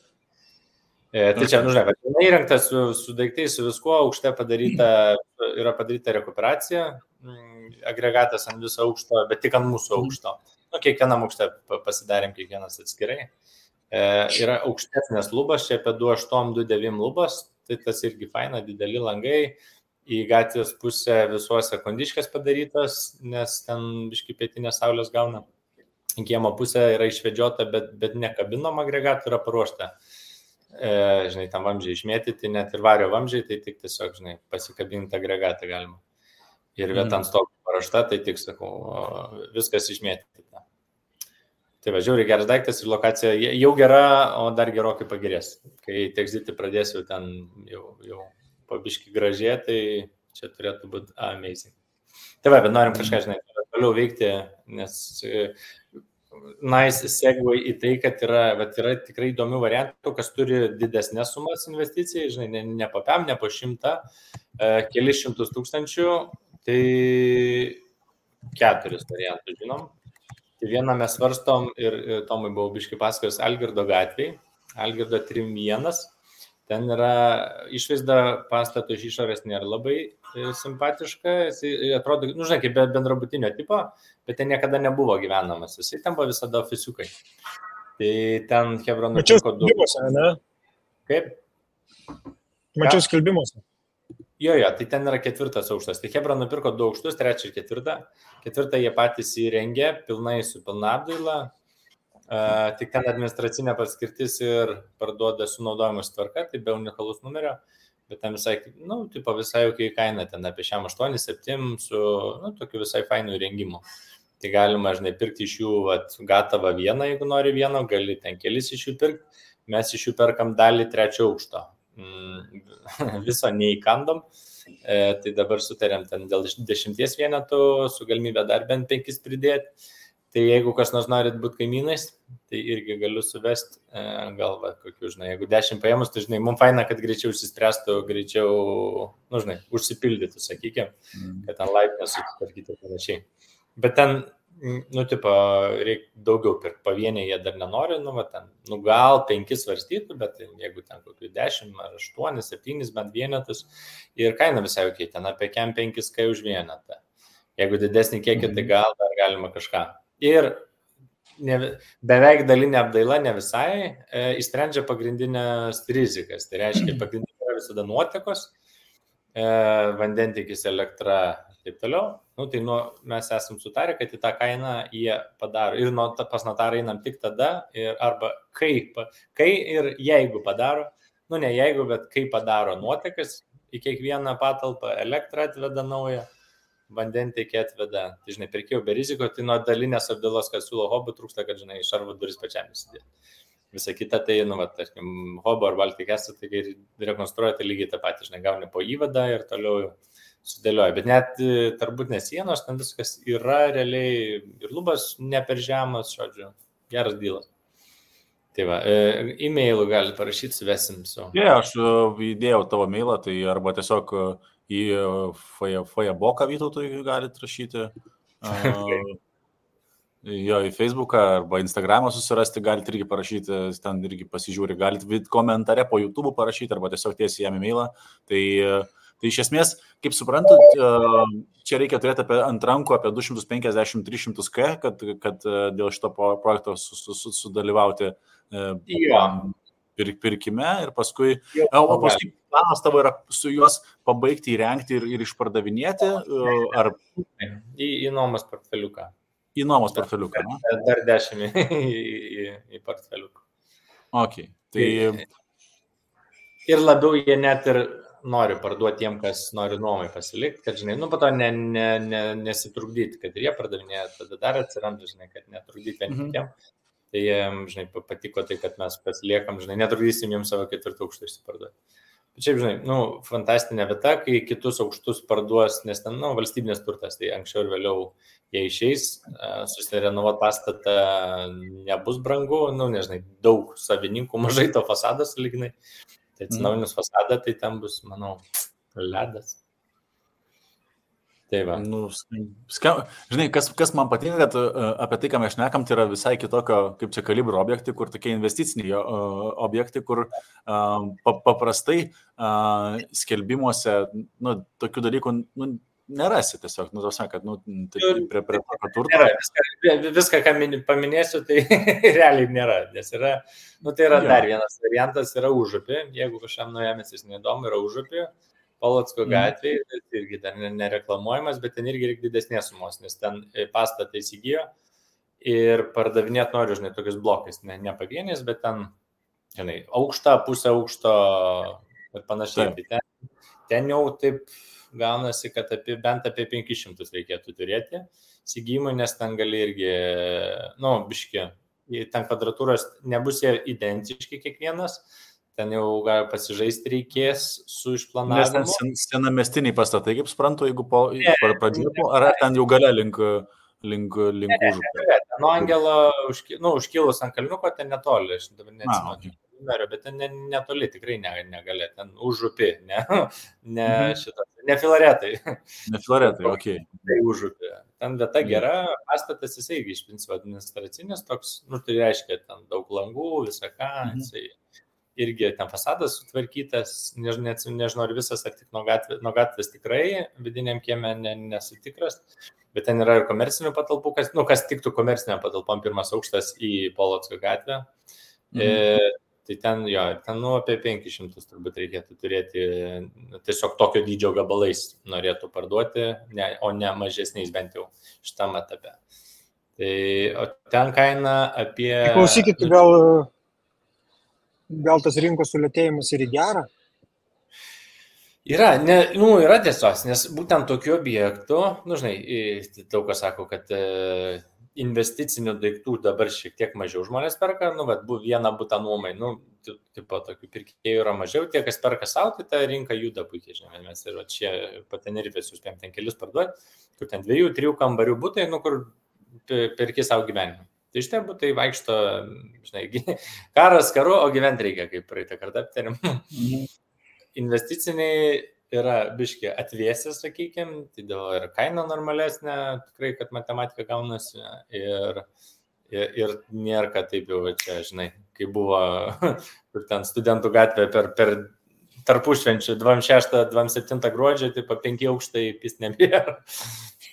E, tai čia, nu, žinai, įrengta su, su daiktais, su viskuo, aukšte padaryta, yra padaryta rekuperacija, agregatas ant viso aukšto, bet tik ant mūsų aukšto. Nu, kiekvienam aukšte pasidarėm kiekvienas atskirai. E, yra aukštesnės lubos, čia apie du aštuoni du devyni lubos, tai tas irgi faina, dideli langai. Į gatvės pusę visuose kondiškės padarytos, nes ten biškai pietinės saulės gauna. Į kiemo pusę yra išvedžiota, bet, bet ne kabinom agregatų yra paruošta. E, žinai, tam vamžiai išmėtyti, net ir vario vamžiai, tai tik tiesiog, žinai, pasikabinti agregatą galima. Ir vieta ant stogų parašta, tai tik, sakau, viskas išmėtyti. Tai važiuoju, geras daiktas ir lokacija jau gera, o dar gerokai pagerės. Kai tekstyti pradėsiu ten jau... jau pabiški gražė, tai čia turėtų būti amazing. Tai va, bet norim kažką, žinai, toliau veikti, nes nice segue į tai, kad yra, vat, yra tikrai įdomių variantų, kas turi didesnės sumas investicijai, žinai, ne, ne po pem, ne po šimtą, kelis šimtus tūkstančių, tai keturis variantus, žinom. Tai vieną mes svarstom ir, ir Tomui buvau biškai pasakojęs Algirdo gatvėj, Algirdo trim vienas. Ten yra išvaizda pastato iš išorės nėra labai simpatiška, jis atrodo, nu žinai, kaip bendrabutinio tipo, bet ten niekada nebuvo gyvenamas, jisai ten buvo visada ofisiukai. Tai ten Hebra nupirko du. Mačiau skelbimuose, ne? Kaip? Mačiau skelbimuose. Jo, jo, tai ten yra ketvirtas aukštas. Tai Hebra nupirko du aukštus, trečią ir ketvirtą. Ketvirtą jie patys įrengė, pilnai su pilna apdaila. Uh, tik ten administracinė paskirtis ir parduoda su naudojimus tvarka, tai be unikalus numerio, bet ten visai, nu, tipo visai jokiai kaina, ten apie šiam aštuoni septyni su, nu, tokiu visai fainų įrengimu. Tai galima, žinai, pirkti iš jų, vat, gatavą vieną, jeigu nori vieno, gali ten kelis iš jų pirkti, mes iš jų perkam dalį trečio aukšto. Mm, viso neįkandom, e, tai dabar sutarėm ten dėl dešimties vienetų, su galimybė dar bent penkis pridėti. Tai jeigu kas nors norit būti kaimynais, tai irgi galiu suvesti e, galvą kokių, žinai, jeigu dešimt paėmus, tai, žinai, mums faina, kad greičiau išsispręstų, greičiau, nu, žinai, užsipildytų, sakykime, mm. kad ten laiptinę sutvarkyti panašiai. Bet ten, nu, tipo, reikia daugiau pirkti, pavieniai jie dar nenori, nu, va, ten, nu, gal penkis svarstytų, bet jeigu ten kokių dešimt ar aštuonis, septynis bent vienetus, ir kaina visai jokiai, ten apie kem penkis K už vienetą. Jeigu didesnį kiekį, tai gal dar galima kažką. Ir ne, beveik dalinė apdaila ne visai e, išsprendžia pagrindinės rizikas. Tai reiškia, pagrindinė yra visada nuotekos, e, vandentikis, elektra ir taip toliau. Nu, tai nu, mes esam sutarę, kad į tą kainą jie padaro. Ir nu, pas notarą einam tik tada, ir, arba kai, kai ir jeigu padaro, nu ne jeigu, bet kai padaro nuotekas į kiekvieną patalpą, elektrą atveda naują, vandentikį atveda. Tai, žinai, pirkėjau be riziko, tai nuo dalinės apdailos, kad siūlo hobų, trūksta, kad, žinai, šarvo duris pačiam įsidėti. Visa kita, tai, nu, va, tarkim, hobo ar Baltic Asset, tai kai rekonstruoja, tai lygiai tą patį, žinai, gauni po įvadą ir toliau sudėlioja. Bet net turbūt ne sienos, ten viskas yra realiai ir lubas ne per žemas, žodžiu, geras dylas. Tai va, e-mailų gali parašyti, suvesim su. Ne, yeah, aš įdėjau tavo mailą, tai arba tiesiog į Facebooką Vytautui galite rašyti, jo į Facebooką arba Instagramą susirasti, galite irgi parašyti, ten irgi pasižiūri, galite komentare po YouTube parašyti arba tiesiog tiesiai jam į mailą. Tai, tai iš esmės, kaip suprantu, čia reikia turėti apie, ant rankų apie du šimtus penkiasdešimt - tris šimtus K, kad, kad dėl šito projekto sudalyvauti Jo. Pir, pirkime ir paskui, jo, o paskui planas tavo yra su juos pabaigti įrengti ir, ir išpardavinėti, ar į, į nuomos portfeliuką. Į nuomos portfeliuką, ne? Dar, dar dešimt į, į, į portfeliuką. Ok, tai... Ir labiau jie net ir nori parduoti tiem, kas nori nuomai pasilikti, kad, žinai, nu, po to ne, ne, ne, nesitrukdyti, kad ir jie pardavinėja, tada dar atsiranda, žinai, kad netrukdyti vieni kitiem. Mm-hmm. Tai jiems, žinai, patiko tai, kad mes pasiliekam, žinai, netrukdysim jiems savo ketvirtą aukštą išsiparduoti. Bet šiaip, žinai, nu, fantastinė vieta, kai kitus aukštus parduos, nes ten, nu, valstybinės turtas, tai anksčiau ir vėliau jie išeis, susirenovuoti pastatą nebus brangu, nu, nežinai, daug savininkų, mažai to fasadas, lyginai. Tai atsinaujinus mm. fasadą, tai ten bus, manau, ledas. Tai va. Nu, ska, žinai, kas, kas man patinka, kad uh, apie tai, ką mes šnekam, tai yra visai kitokio, kaip čia kalibro objektai, kur tokie investiciniai uh, objektai, kur uh, paprastai uh, skelbimuose, nu, tokių dalykų, nu, nerasi tiesiog, nu, tos, kad, nu, tai prie, prie tokio turto. Nėra, viską, viską, ką paminėsiu, tai realiai nėra, nes yra, nu, tai yra jo. Dar vienas variantas, yra užupį, jeigu kažkam naujamiestis neįdomu, yra užupį. Polocko gatvėje, mm. tai irgi dar nereklamuojamas, bet ten irgi reikia didesnės sumos, nes ten pastatą įsigijo ir pardavinėt noriu, žinai, tokius blokais, ne, ne pavienės, bet ten, žinai, aukštą, pusę aukšto ir panašiai. Tai ten, ten jau taip gaunasi, kad apie, bent apie penkis šimtus reikėtų turėti įsigijimui, nes ten gali irgi, nu, biški, ten kvadratūros nebus jie identiški kiekvienas, ten jau gal pasižaisti reikės su išplanavimu. Nes ten sen, senamestiniai pastatai, kaip suprantu, jeigu po, pradžiupo, ar ten jau gale link, link, link ne, užupio? Ne, ne, nuo Angelo, užki, nu, užkilus ant kalniuko, ten netoli, aš dabar neatsimenu, okay. Bet ten netoli tikrai ne, negalė, ten užupi, ne, ne mhm. šitą, ne Filaretai. Ne Filaretai, okei. Okay. Tai užupi. Ten vieta gera, pastatas jisai iš principo administracinis toks, nu, tai reiškia, ten daug langų, visą ką, mhm. jisai. Irgi ten fasadas sutvarkytas, nežinau, nežinau ar visas, ar tik nuo gatvės, nuo gatvės tikrai, vidiniam kieme ne, nesutikras, bet ten yra ir komercinių patalpų, kas, nu, kas tiktų komerciniam patalpom, pirmas aukštas į Polocko gatvę. Mhm. E, tai ten, jo, ten, nu, apie penkis šimtus turbūt reikėtų turėti, tiesiog tokio dydžio gabalais norėtų parduoti, ne, o ne mažesniais bent jau šitam etape. Tai, o ten kaina apie... Klausykit, gal... Gal tas rinkos sulėtėjimas ir į gerą? Yra, ne, nu, yra tiesos, nes būtent tokių objektų, nu, žinai, daug kas sako, kad e, investicinių daiktų dabar šiek tiek mažiau žmonės perka, nu, bet buvo vieną butą nuomai, nu, tipo, tokių pirkėjų yra mažiau, tie, kas perka savo, tai ta rinka juda puikiai, žinai, mes ir čia patenerifės užpėm ten kelius parduoti, kur ten dviejų, trijų kambarių butai, nu, kur perki savo gyvenimą. Tai iš ten būtai vaikšto, žinai, karas karu, o gyventi reikia, kaip praeitą kartą aptarėm. Investiciniai yra biški atvėsęs, sakykime, tai dėl ir kaina normalesnė, tikrai, kad matematika gaunasi ir, ir, ir nėra, kad taip jau čia, žinai, kai buvo kur ten studentų gatvė per, per tarpušvenčių dvidešimt šeštą dvidešimt septintą gruodžio, tai po penki aukštai pis nebėra.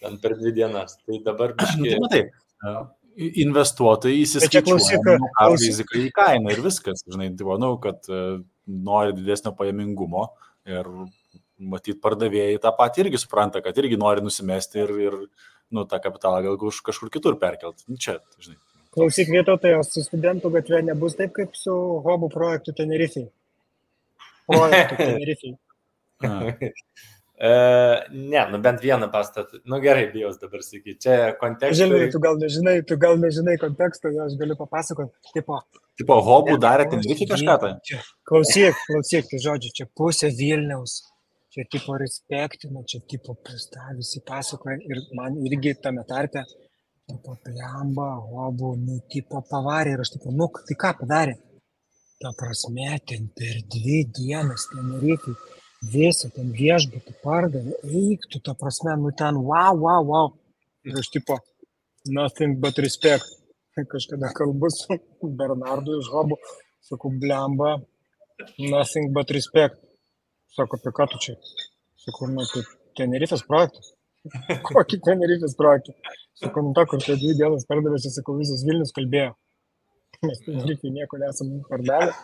ten per dvi dienas. Tai dabar Nu, biški... tai matai, investuotojai Bet čia įsiskaičiuoja klausyk, nu, ką klausyk. riziką į kainą ir viskas. Žinai, tai manau, kad e, nori didesnio pajamingumo ir matyt pardavėjai tą patį irgi supranta, kad irgi nori nusimesti ir, ir nu, tą kapitalą gal už kažkur kitur perkelti. Nu, čia, žinai. Klausyk, vietoje, o su studentų gatve nebus taip, kaip su hobų projektu Tenerifei. Projektu Tenerifei. E, ne, nu bent vieną pastatą. Nu gerai, bijau dabar sakyti. Čia kontekstas. Žinai, tu gal nežinai, tu gal nežinai konteksto, jo, aš galiu papasakoti. Tipo, Tipo, hobų darė Tenerifei kažką tai? Čia, klausyk, klausyk, tai žodžiu, čia pusė Vilniaus. Čia tipo respektina, čia tipo pristav, visi pasakoja ir man irgi tame tarpe tipo plemba, hobų, nu, tipo pavarė ir aš tipo, nu, tai ką padarė? Ta prasme, ten per dvi dienas Tenerifei visą ten viešbutį pardavė, eik tu, ta prasme, nu ten, wow, wow, wow. Ir aš tipo, nothing but respect. Kažkada kalbu su Bernardu iš hobų, sakau, blemba, nothing but respect. Sako, apie ką tu čia? Sakau, nu, tai Tenerifės projektas. Kokį Tenerifės projektą? Sakau, nu, ta, kur čia dvi dienas pardavėsi, sakau, visas Vilnius kalbėjo. Mes Tenerifei nieko nesam pardavę.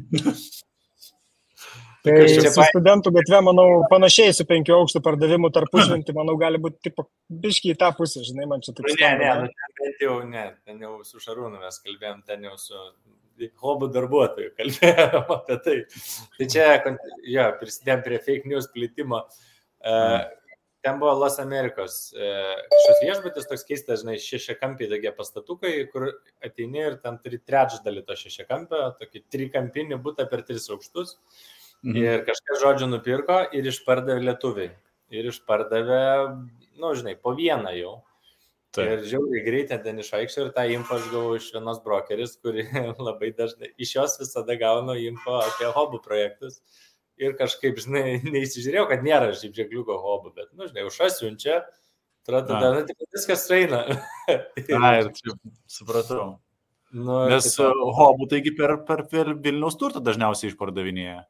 Tai su studentų gatve, manau, panašiai su penkių aukštų pardavimu tarpušventį, manau, gali būti tipo biškiai į tą pusę, žinai, man čia taip skamba. Ne, ne, ne, ten jau, ne, ten jau su Šarūnu mes kalbėjom, ten jau su hobų darbuotojų kalbėjom apie tai. Tai čia, jo, prisidėjom prie fake news plitimo. Uh, ten buvo Los Amerikos. Uh, šios viešbutis toks keistas, žinai, šešiakampiai tokie pastatukai, kur ateini ir ten turi trečdalį to šešiakampio, tokį trikampinį butą per tris aukštus. Mhm. Ir kažkas žodžiu nupirko ir išpardavė lietuviai. Ir išpardavė, nu, žinai, po vieną jau. Taip. Ir žiauriai greitai ten išvaikščiau ir tą info aš gavau iš vienos brokeris, kuri labai dažnai, iš jos visada gaunu info apie hobų projektus. Ir kažkaip, žinai, neįsižiūrėjau, kad nėra šiaip ženkliuko hobų, bet, nu, žinai, už aš siunčia, tada, na, tik viskas eina. Na, ir čia supratau. Nu, Nes taip, hobų taigi per, per, per Vilniaus turtą dažniausiai išpardavinėja.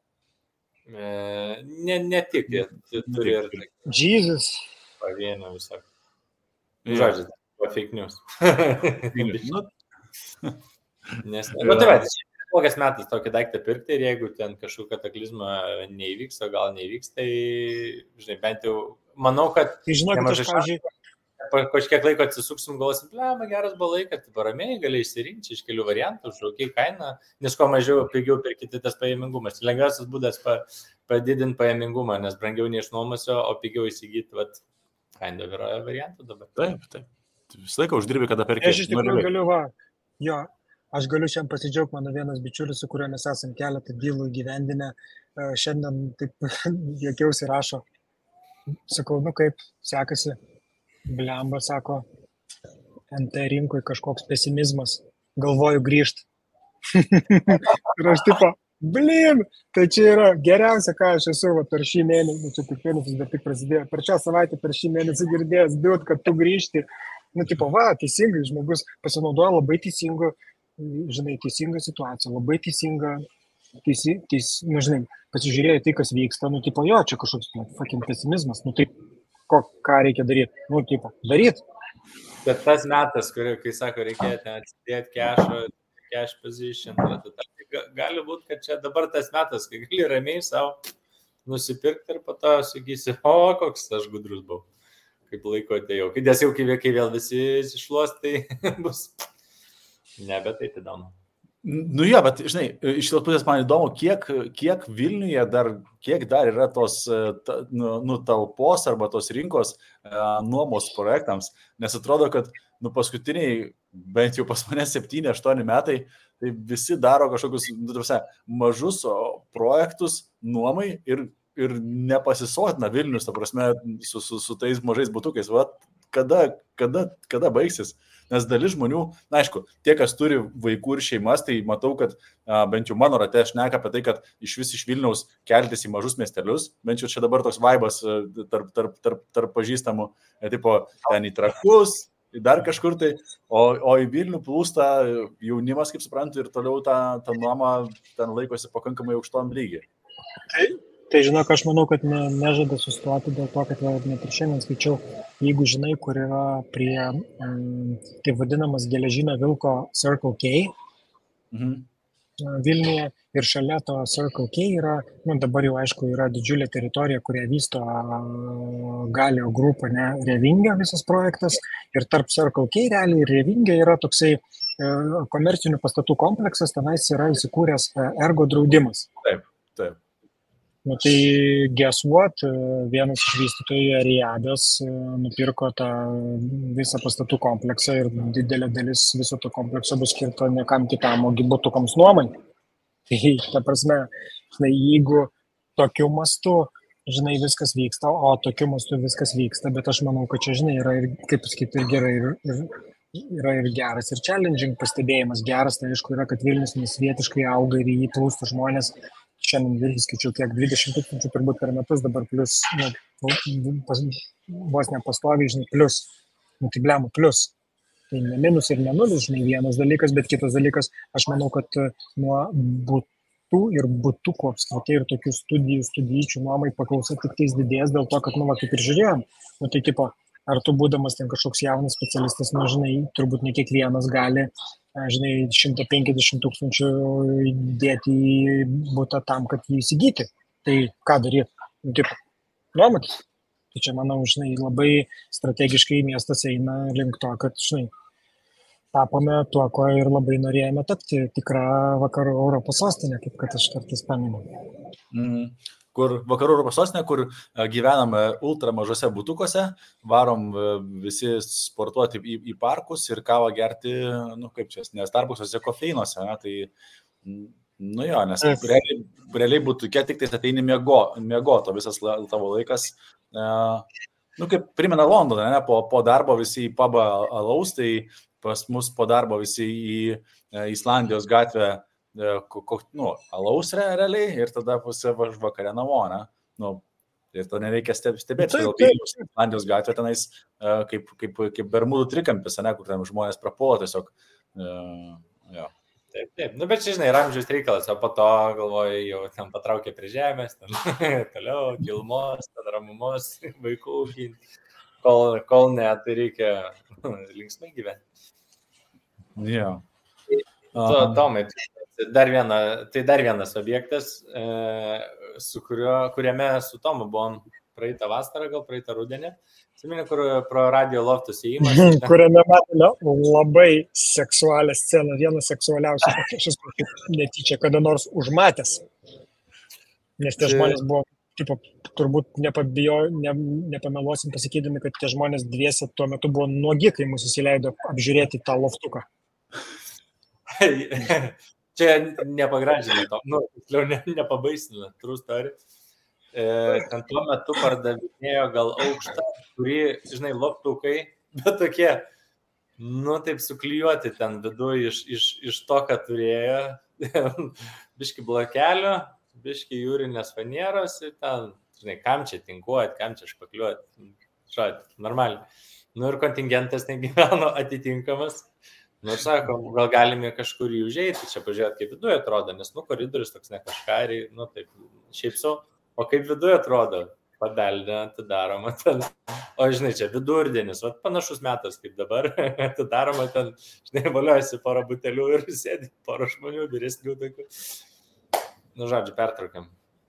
Ne, ne tik, jie turi ir Jesus. pavienio visą. Jo. Žodžiu, po fake news. Nu, Nes, nu, tai va, tai blogas metas tokį daiktą pirkti ir jeigu ten kažkokio kataklizmo neįvyks, o gal neįvyks, tai, žinai, bent jau, manau, kad Tai žinokit, aš, pavyzdžiui, po kažkiek laiko atsisuksim, galvosim, blema, geras buvo laikas, tai ramiai gali išsirinkti iš kelių variantų, užaukiai kainą, nes kuo mažiau pigiau pirkite tas pajamingumas. Lengviausias būdas pa, padidinti pajamingumą, nes brangiau neišnuomosiu, o pigiau įsigyti, vat, kainą yra variantų dabar. taip, taip. Visą laiką uždirbi, kada perki. aš iš tikrųjų galiu, va, jo, aš galiu šiandien pasidžiaugti, mano vienas bičiulis, su kuriuo mes esam keletą bylų įgyvendinę, šiandien taip juokiausi rašo, sakau, nu kaip sekasi. Blemba, sako, N T rinkui kažkoks pesimizmas, galvoju grįžt. Ir aš tipo, blin, tai čia yra geriausia, ką aš esu va, per šį mėnesį, čia tik mėnesis, bet tik prasidėjo, per šią savaitę, per šį mėnesį girdėjęs, duot, kad tu grįžti. Nu, tipo, va, teisingai, žmogus pasinaudoja labai teisinga, žinai, teisinga situacija, labai teisinga, teisi, teis, nu, žinai, pasižiūrėjo tai, kas vyksta, nu, tipo, jo, čia kažkoks, nu, fucking pesimizmas, nu, taip, ko, ką reikia daryti, nu, tipo, daryti. Bet tas metas, kur, kai sako, reikia ten atsidėti cash'o, cash position, tai gali būti, kad čia dabar tas metas, kai gali ramiai savo nusipirkti ir po to sakysi, o, koks aš gudrus buvau, kaip laiko atėjau. Nes jau kai, kai vėl visi iššluos, tai bus nebe taip įdomu. Nu jo, bet, žinai, iš tos pusės man įdomu, kiek, kiek Vilniuje dar, kiek dar yra tos ta, nu, nu, talpos arba tos rinkos uh, nuomos projektams, nes atrodo, kad nu, paskutiniai, bent jau pas mane septyni aštuoni metai, tai visi daro kažkokius nu, tarsi, mažus projektus nuomai ir, ir nepasisotina Vilnius, ta prasme, su, su, su tais mažais butukais. Va, kada, kada, kada baigsis? Nes dalis žmonių, na aišku, tie, kas turi vaikų ir šeimas, tai matau, kad a, bent jau mano rate šneka apie tai, kad iš vis iš Vilniaus keltis į mažus miestelius, bent jau čia dabar toks vaibas tarp, tarp, tarp, tarp pažįstamų, e, tipo, ten į Trakus, dar kažkur tai, o, o į Vilnių plūsta jaunimas, kaip suprantu, ir toliau tą, tą nuomą ten laikosi pakankamai aukštom lygiai. Tai, Tai žinok, aš manau, kad ne, nežada sustoti dėl to, kad net ir šiandien skaičiau, jeigu žinai, kur yra prie, um, taip vadinamas geležinio vilko Circle K, Mhm. Vilniuje ir šalia to Circle K yra, nu dabar jau aišku, yra didžiulė teritorija, kurią vysto Galio grupą, ne, Revingio visas projektas ir tarp Circle K realiai ir Revingio yra toksai e, komercinių pastatų kompleksas, tenais yra įsikūręs e, Ergo draudimas. Taip, taip. Nu, tai guess what, e, vienas iš vystytojų Ariadas e, nupirko tą visą pastatų kompleksą ir didelė dalis viso to komplekso bus skirta ne kam kitam, o butukams nuomai. Tai, ta prasme, žinai, jeigu tokiu mastu, žinai, viskas vyksta, o tokiu mastu viskas vyksta, bet aš manau, kad čia, žinai, yra ir, kaip pasakyti, ir gerai, ir, ir, yra ir geras, ir challenging pastebėjimas. Geras, tai aišku, yra, kad Vilnius nesvietiškai auga ir į jį plūsta žmonės. Šiandien Vilnius skaičiau kiek dvidešimt tūkstančių turbūt per metus, dabar plus, nu, pas, vos nepastoviai, žinai, plus, nu, tai blemu, plus. Tai ne minus ir ne nulis, žinai, vienas dalykas, bet kitas dalykas, aš manau, kad nuo būtų ir būtukų apskritai ir tokių studijų, studijučių nuomai paklausa tik tais didės dėl to, kad, nu, va, kaip ir žiūrėjom, nu, tai tipo, ar tu būdamas ten kažkoks jaunas specialistas, nu, žinai, turbūt ne kiekvienas gali, žinai, šimtą penkiasdešimt tūkstančių dėti į butą tam, kad jį įsigyti. Tai ką daryti? Nu, tipo, nuomotis. Tai čia, manau, žinai, labai strategiškai miestas eina link to, kad, žinai, tapome tuo, ko ir labai norėjome tapti, tikra vakarų Europos sostinė, kaip kad aš kartais paminu. Mm. Kur vakarų Europos sostinė, kur gyvenam ultra mažose butukuose, varom visi sportuoti į, į parkus ir kavą gerti, nu kaip čia, nes Starbucksuose kofeinuose, ne, tai, nu jo, nes realiai, realiai butukė tik tai ateini miego, miegoto visas tavo laikas, nu kaip primena Londoną, ne, po, po darbo visi į pubą alaus, tai pas mus po darbo visi į Islandijos gatvę, nu, alaus realiai ir tada pusė vakarė namo, ne? Nu, ir to nereikia stebėti, todėl Islandijos gatvė tenais kaip, kaip, kaip Bermudų trikampis, ne, kur ten žmonės prapuola tiesiog. Jo. Taip, taip, nu bet čia, žinai, ramžius reikalas, o po to, galvoju, jau ten patraukė prie žemės, ten toliau, gilumos, ten ramumos, vaikų, kol, kol ne, tai reikia linksmai gyventi. Jo. To, Tomai, dar viena, tai dar vienas objektas, e, su kurio, kuriame su Tomu buvom praeitą vasarą, gal praeitą rudenį. Atsimeni, kur pro radio loftus įėjimas. Kuriame matome labai seksualią sceną, vieną seksualiausių, aš esu netyčia kada nors užmatęs. Nes tie žmonės buvo, tipo, turbūt nepabijo, ne, nepameluosim pasakydami, kad tie žmonės dviese tuo metu buvo nuogi, kai mūsų įsileido apžiūrėti tą loftuką. Čia nepagražina to, nu, ne, nepabaisina, true story. E, ten tuo metu pardavinėjo gal aukštą, kurį, žinai, loftukai, bet tokie, nu, taip suklijuoti ten viduje iš, iš, iš to, ką turėjo, biški blokelio, biški jūrinės fanieros ir ten, žinai, kam čia tinkuoti, kam čia špakliuoti, šat, normaliai. Nu ir kontingentas negyveno atitinkamas. Nu, sako, gal galime kažkur jį užeiti, čia pažiūrėti, kaip viduje atrodo, nes, nu, koridorius toks ne kažką, nu, taip, šiaip sau, o kaip viduje atrodo, pabeldė, atidaroma ten, o, žinai, čia vidurdienis, o panašus metas kaip dabar, atidaroma ten, žinai, valiojasi porą butelių ir sėdi porą žmonių, vyresnių tokių. Nu, žodžiu, pertraukiam.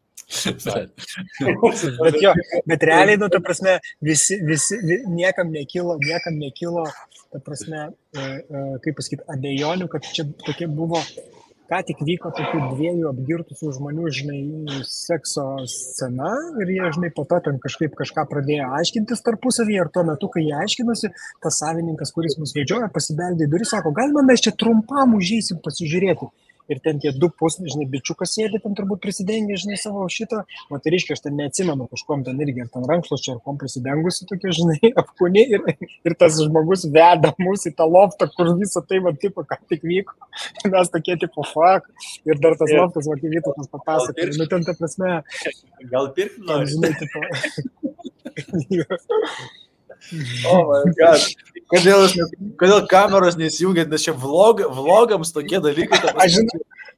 bet jo, bet realiai, nu, ta prasme, visi, visi, niekam nekilo, niekam nekilo, ta prasme, e, e, kaip pasakyti, abejonių, kad čia tokie buvo, ką tik vyko tokių dviejų apgirtusių žmonių, žinai, sekso scena ir jie, žinai, po to ten kažkaip kažką pradėjo aiškintis tarpusavyje ir tuo metu, kai jie aiškinosi, tas savininkas, kuris mus vedžioja, pasibeldė į duris, sako, galima mes čia trumpam užeisim pasižiūrėti. Ir ten tie du pusni, žinai, bičiukas sėdė, ten turbūt prisidengė, žinai, savo šitą. Moteriškai, aš ten neatsimenu kažkom ten irgi, ar ten rankšluosčio, ar kom prisidengusi tokie, žinai, apkūniai. Ir, ir tas žmogus veda mus į tą loftą, kur visą tai, va, tipo, ką tik vyko. Mes tokie, tipo, fuck. Ir dar tas loftas, va, kaip Vytautas papasakė. Nu, ten, ta prasme... Gal pirkti nori? Žinai, tipo... Oh my God. Kodėl, kodėl kameros nesijungiat, nes čia vlog, vlogams tokie dalykai. Aš žinau,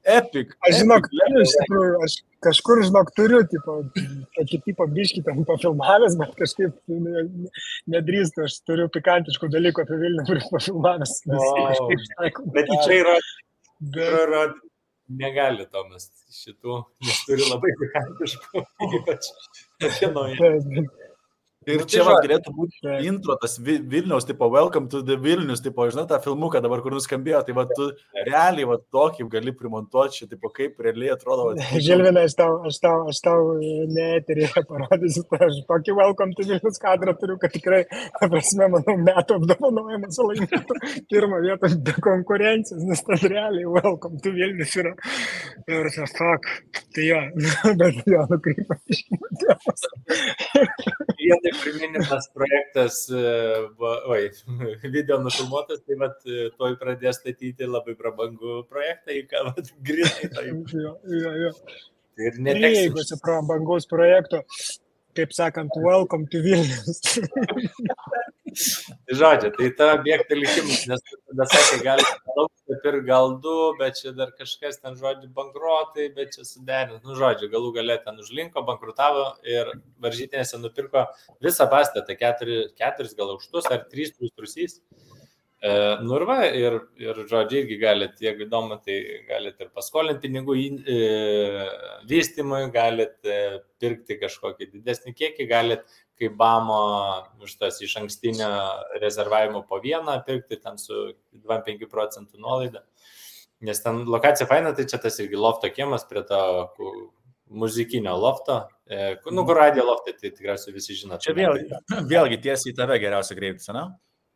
Epic. Aš žinok, epic, turiu, iš tikrųjų, aš kažkur, žinok, turiu, tipo, tokį tipo biškį ten pafilmavęs, bet kažkaip ne- ne- nedrįstu, aš turiu pikantiškų dalykų apie Vilnių, kur pafilmavęs. Visi O, kažkaip sako, Bet čia yra, bet- yra, yra negali Tomas šitų, nes turi labai pikantiškų, ypač apie naują. bet- Ir Nu, tai čia va, žodžiu, galėtų būti taip. intro, tas Vi- Vilniaus, tipo, welcome to the Vilnius, tipo, žinai, tą filmuką dabar, kur nuskambėjo, tai va, tu realiai, va, tokį gali primontuoti, čia, tipo, kaip realiai atrodo. Va, Žilvinai, aš tau, aš tau, aš tau ne eterėje parodysiu, tai aš tokį welcome to Vilnius kadrą turiu, kad tikrai, ta prasme, manau, metų apdovanojimas laimėtų pirmą vietą be konkurencijos, nes tas realiai welcome to Vilnius yra. Ir čia, fuck, tai jo, bet jo, nukrypa iš tėvas. Vienai priminimas projektas, e, va- oi, video nufilmuotas, tai vat e, toj pradės statyti labai prabangų projektą, į ką vat grinai tai Jo, jo, jo. ir neteksi. Prieigose prabangos projekto, kaip sakant, welcome to Vilnius. Žodžiu, tai ta objektų likimas, nes tada sakė, gali laukti ir gal du, bet čia dar kažkas ten, žodžiu, bankruotai, bet čia suderint. Nu, žodžiu, galų galę ten užlinko, bankrutavo ir varžytinėse nupirko visą pastatą, keturi, keturis gal aukštus ar trys plus trusys. E, nu ir va, ir, ir žodžiu, irgi galite, jeigu įdomu, tai galite ir paskolinti pinigų į e, vystymui, galite pirkti kažkokį didesnį kiekį, galite kaip bamo už tas iš ankstinio rezervavimo po vieną pirkti ten su dvidešimt penkių procentų nuolaida. Nes ten lokacija faina, tai čia tas irgi lofto kiemas prie to ku- muzikinio lofto. E, ku- nu, kur radio loftai, tai tikriausiai visi žino. Čia vėl, vėlgi tiesiai į tave geriausia kreiptis, ne?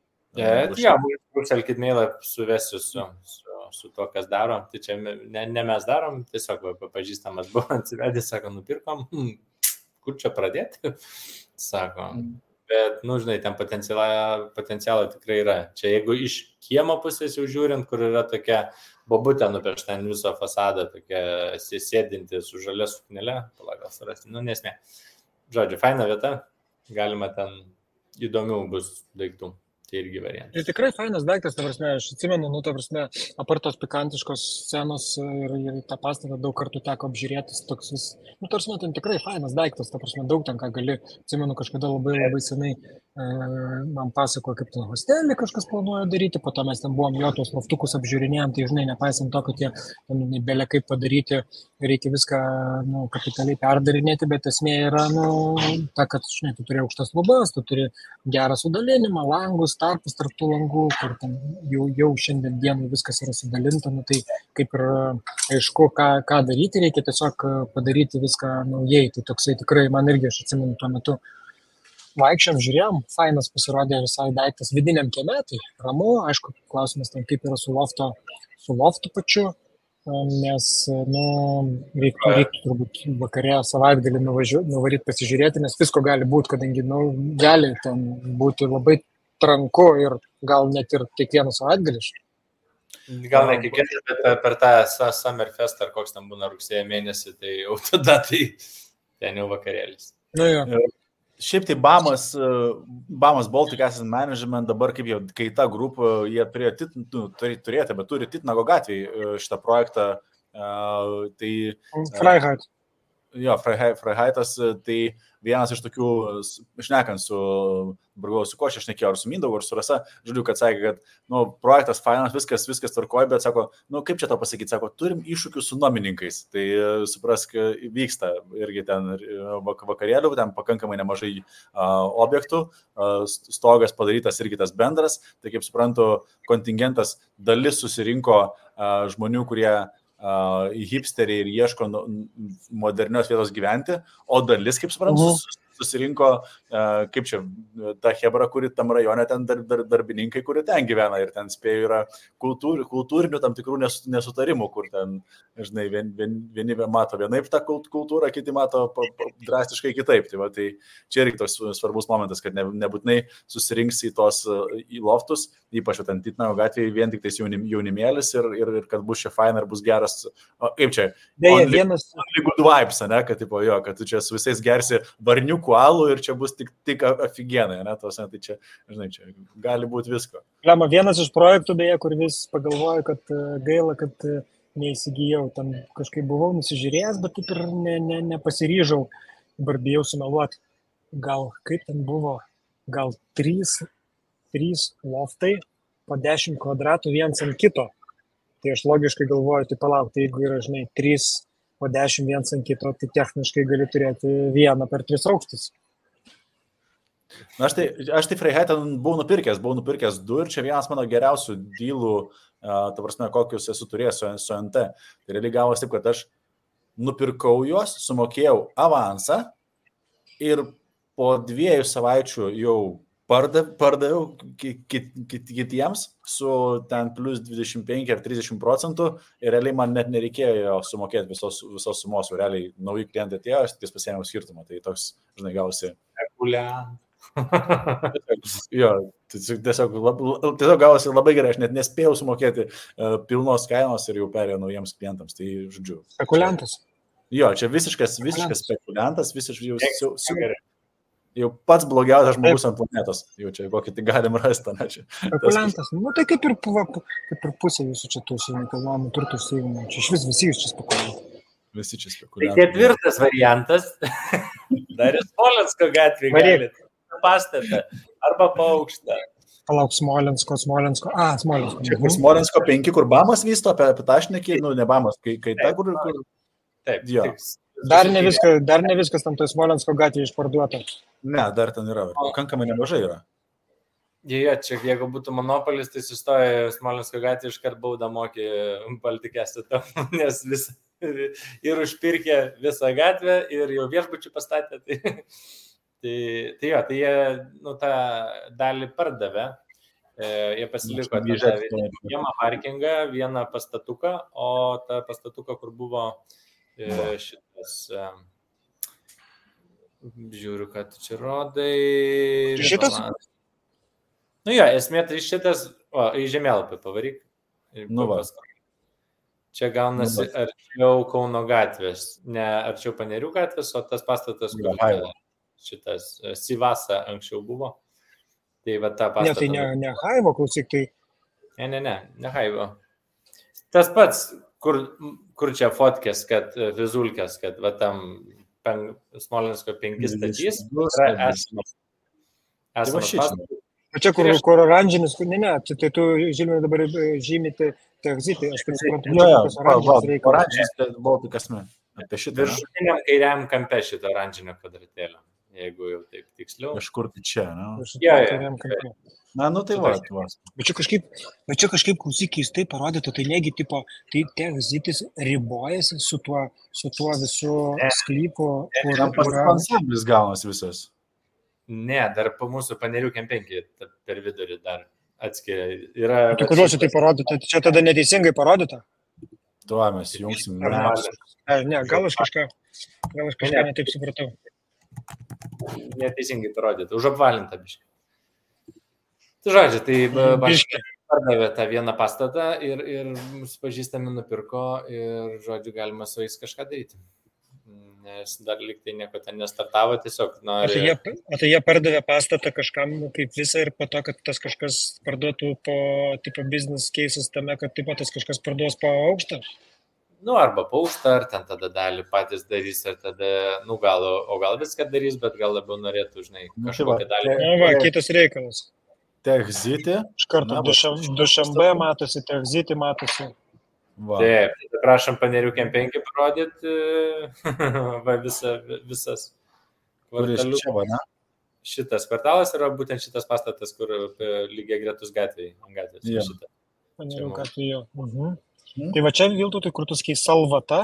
E, tai jo, užselkit mailą suvesiu su, su, su to, kas darom. Tai čia ne, ne mes darom, tiesiog va, pažįstamas buvo atsivedęs, sako, nupirkom, hm, kur čia pradėti, sako. Bet, nu, žinai, ten potencialo, potencialo tikrai yra. Čia jeigu iš kiemo pusės jau žiūrint, kur yra tokia bobutė nupiešta ant viso fasado, tokia sėdinti su žalia suknelė, palagal surasti, nu, nesmė. Žodžiu, faina vieta, galima ten įdomių bus daiktų. Tai irgi variantas. Tai tikrai fainas daiktas, ta prasme, aš atsimenu, nu, ta prasme, apartos pikantiškos scenos ir, ir tą pastatą daug kartų teko apžiūrėti, toks vis, nu, ta prasme, ten tikrai fainas daiktas, ta prasme, daug ten ką gali, atsimenu, kažkada labai labai senai e, man pasakojo, kaip ten hostelį kažkas planuoja daryti, po to mes ten buvom jo tos loftukus apžiūrinėjom, tai žinai, nepaisant to, kad jie ten belė kaip padaryti, reikia viską, nu, kapitaliai perdarinėti, bet esmė yra, nu, ta, kad, žinai, tu turi aukštas lubas, tu turi gerą sudalinimą, langus, tarpus tarp tų langų, kur ten jau, jau šiandien dienai viskas yra sudalinta, nu, tai kaip ir aišku, ką, ką daryti, reikia tiesiog padaryti viską naujai, tai toksai tikrai, man irgi, aš atsimenu tuo metu, vaikščiam, žiūrėjom, fainas pasirodė visai daiktas vidiniam kieme, tai ramu, aišku, klausimas ten kaip yra su lofto, su loftu pačiu, nes, nu, reiktų, reiktų turbūt vakarė savaitgalį nuvaryti pasižiūrėti, nes visko gali būti, kadangi, nu, gali ten būti labai tranku ir gal net ir kiekvieną savaitgalį. Gal ne kiekvieną, bet per, per tą Summerfest ar koks ten būna rugsėjo mėnesį, tai jau tada tai ten jau vakarėlis. Nu, jo. Šiaip tai Bamas, Bamas Baltic Asset Management dabar kaip jau, kai ta grupė, jie turėjo, tit, nu, turėti, bet turi Titnago gatvėje šitą projektą, tai... Freiheit. Jo, Freiheitas, tai vienas iš tokių, šnekant su, bragau, su ko aš šnekėjau, ar su Mindaugu, ar su Rasa, žiūriu, kad sakė, kad, nu, projektas fainas, viskas, viskas tvarkoja, bet sako, nu, kaip čia tau pasakyti, sako, turim iššūkių su nuomininkais, tai suprask, vyksta irgi ten vakarėlių, ten pakankamai nemažai uh, objektų, uh, stogas padarytas irgi tas bendras, tai kaip suprantu, kontingentas dalis susirinko uh, žmonių, kurie Uh, hipsteriai ir ieško modernios vietos gyventi, o dalis, kaip suprantu, uh-huh. susirinko, uh, kaip čia, ta hebra, kuri tam rajone, ten dar, dar, darbininkai, kuri ten gyvena ir ten spėjų yra kultūr, kultūrinių tam tikrų nesutarimų, kur ten, žinai, vien, vien, vieni mato vienaip tą kultūrą, kiti mato pa, pa, drastiškai kitaip. Tai, va, tai čia irgi toks svarbus momentas, kad ne, nebūtinai susirinks į tos į loftus, ypač ten Titnago gatvėje, vien tik tais jaunim, jaunimėlis ir, ir, ir kad bus čia faina ir bus geras, o, kaip čia, Beje, vienas... only good vibes, ne, kad, tipo, jo, kad tu čia su visais gersi varniukų alų ir čia bus tik, tik aфиgenai, ne, tos, ne, tai čia, žinai, čia gali būti visko. Lema, vienas iš projektų, beje, kur vis pagalvoju, kad gaila, kad neįsigijau, ten kažkaip buvau nusižiūrėjęs, bet taip ir ne, ne, nepasiryžau, dabar bijau sumeluoti. Gal kaip ten buvo, gal trys, trys loftai po dešimt kvadratų viens ant kito. Tai aš logiškai galvoju, tai palauk, tai jeigu yra, žinai, trys po dešimt viens ant kito, tai techniškai gali turėti vieną per tris aukštus. Na, aš tai, aš tai Freiheit buvau nupirkęs, buvau nupirkęs du ir čia vienas mano geriausių dylų, uh, ta prasme, kokius esu turėjęs su, su N T. Tai realiai gavosi taip, kad aš nupirkau juos, sumokėjau avansą ir po dviejų savaičių jau pardav, pardaviau kit, kit, kit, kitiems su ten plus dvidešimt penki ar trisdešimt procentų ir realiai man net nereikėjo sumokėti visos, visos sumos, o realiai nauji klientai atėjo, aš tik pasiėmiau skirtumą. Tai toks, žinai, gausi. Jo, tiesiog, tiesiog gavosi labai gerai, aš net nespėjau sumokėti uh, pilnos kainos ir jau perėjau naujiems klientams, tai žodžiu. Spekuliantas. Jo, čia visiškas, visiškas spekuliantas, visiškai jau, jau, jau, jau pats blogiausias žmogus ant planetos, jau čia kokį tai galim rasti, ne čia. Spekuliantas, nu tai kaip ir, kaip ir pusė jūsų čia tų nekilnojamų turtų užsiimų, čia iš vis visi jūs čia spekuliantai. Visi čia Tai spekuliantai. ketvirtas variantas, dar ir Smolensko gatvėje galite. Pastatą arba paukštą. Palauk, Smolensko, Smolensko, a, Smolensko. Čia kur Smolensko penki, kur Bamas vysto, apie, apie tašnekį, nu, ne Bamas, kai, kai ta, kur... kur... Taip, jo. Dar ne, viska, dar ne viskas tam toj Smolensko gatvėje išparduota. Ne, dar ten yra, pakankamai nemažai yra. Jo, čia jeigu būtų monopolis, tai sustoja Smolensko gatvėje iškart baudą mokė Baltikės, nes vis, ir užpirkė visą gatvę ir jau viešbučių pastatė. Tai... Tai, tai jo, tai jie nu, tą dalį pardavė, e, jie pasiliko tą vieną parkingą, vieną pastatuką, o tą pastatuką, kur buvo e, šitas, e, žiūriu, kad čia rodai. Šitas? Nu jo, esmė tai šitas, o, į žemėlapį pavaryk. Nu va. Čia gaunasi arčiau Kauno gatvės, ne arčiau Panerių gatvės, o tas pastatas, kur... Ja, šitas Sivasa anksčiau buvo. Tai va tą pastatą. Ne, tai ne, ne Haivo, klausyk, tai... Ne, ne, ne, ne Haivo. Tas pats, kur, kur čia fotkės, kad vizulkės, kad va tam pen, Smolensko penkis statys, yra esamas. Esamas pastatas. Čia, kur, kur oranžinis, kur ne, ne, tai tu, Žilvinai, dabar žymėti Tehzitį, aš taip suprantu, čia oranžinis reikalas. Oranžinis tai buvo tik esmė. Apie šitą. Viršutiniam kairiam kampe šitą oranžinio kvadratėlę. Jeigu jau taip tiksliau. Kažkur tai čia, ne? Ja, ja. Na, nu tai va. Bet čia kažkaip, bet čia kažkaip klausyk, keistai parodytų, tai negi, tipo, tai Tehzitis ribojasi su tuo, su tuo visų sklypu, kur yra... Ansamblis gaunas visas. Ne, dar po mūsų Panerių kem penki per vidurį dar atskiria. Yra... Tai kodėl čia tai parodyta? Čia tada neteisingai parodyta? Tuo mes jungsim. Ne, ne, gal aš kažką, gal aš kažką netaip supratau. Neteisingai parodyti, užapvalinta biškai. Tai žodžiu, tai biškai pardavė tą vieną pastatą ir, ir mūsų pažįstami nupirko ir, žodžiu, galima su jais kažką daryti. Nes dar liktai nieko ten nestartavo, tiesiog nori... O tai jie, o tai jie pardavė pastatą kažkam kaip visą ir po to, kad tas kažkas parduotų po tipo business cases tame, kad tipo tas kažkas parduos po aukštą? Nu, arba paukštą, ar ten tada dalį patys darys, ar tada, nu, gal, o gal viską darys, bet gal labiau norėtų, žinai, kažkokią dalį. Na, va, kitas reikalas. Tehzitį. Iš karto Dušanbe matosi, Tehzitį matosi. Va. Taip, tai prašom Panerių kem penki parodyti, va, visa, visas kvartalius. Čia, va, ne? Šitas kvartalas yra būtent šitas pastatas, kur lygiai gretus gatvėje, gatvės. Ja. Panerių gatvėje. Mhm. Hmm. Tai va čia Viltų, tai kur tu sakai Salvata?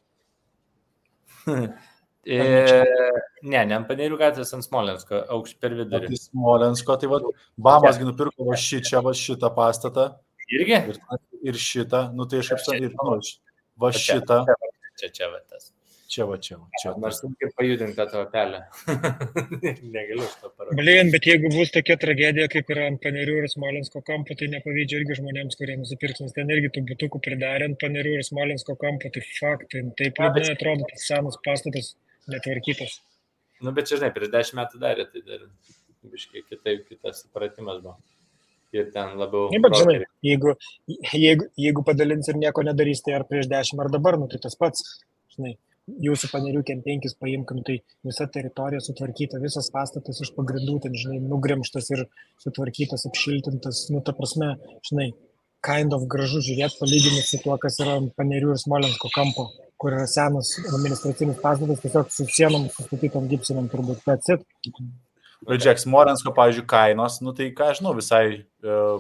e, ne, ne ant Panerių gatvės, ant Smolensko, aukšt per vidurį. Tai Smolensko, tai va, Bamasgi nupirko va šį čia, va šitą pastatą. Irgi? Ir, ir šitą, nu tai aš apsakau, ir nu, va šitą. Čia, čia, va tas. Čia, va čia, va čia. Nors kaip pajudinti tą tavo pelę. Negaliu šitą parodyti. Blin, bet jeigu bus tokia tragedija, kaip yra ant Panerių ir Smolensko kampo, tai nepavydžiu irgi žmonėms, kurie nusipirks, nes ten irgi tų butukų pridarė ant Panerių ir Smolensko kampo, tai faktai, taip liūdnai atrodo, tas senas pastatas netvarkytas. Nu, bet čia, žinai, prieš dešimt metų darė, tai dar biškai kitaip, kitas supratimas buvo. ir ten labiau... Ne, bet žinai, brokeriai. jeigu, jeigu, jeigu padalins ir nieko nedarys, tai ar prieš dešimt ar dabar, nu tai tas pats, žinai, jūsų panerių kem penkis paimk, nu tai visa teritorija sutvarkyta, visas pastatas iš pagrindų, ten, žinai, nugrimštas ir sutvarkytas, apšiltintas, nu ta prasme, žinai, kind of gražu žiūrėti palyginus su tuo, kas yra panerių ir Smolensko kampo, kur yra senas administracinis pastatas, tiesiog su sienom sustatytom gipsinėm turbūt, that's it. Bet žiūrėk, Smolensko, pavyzdžiui, kainos, nu tai ką žinau, visai uh,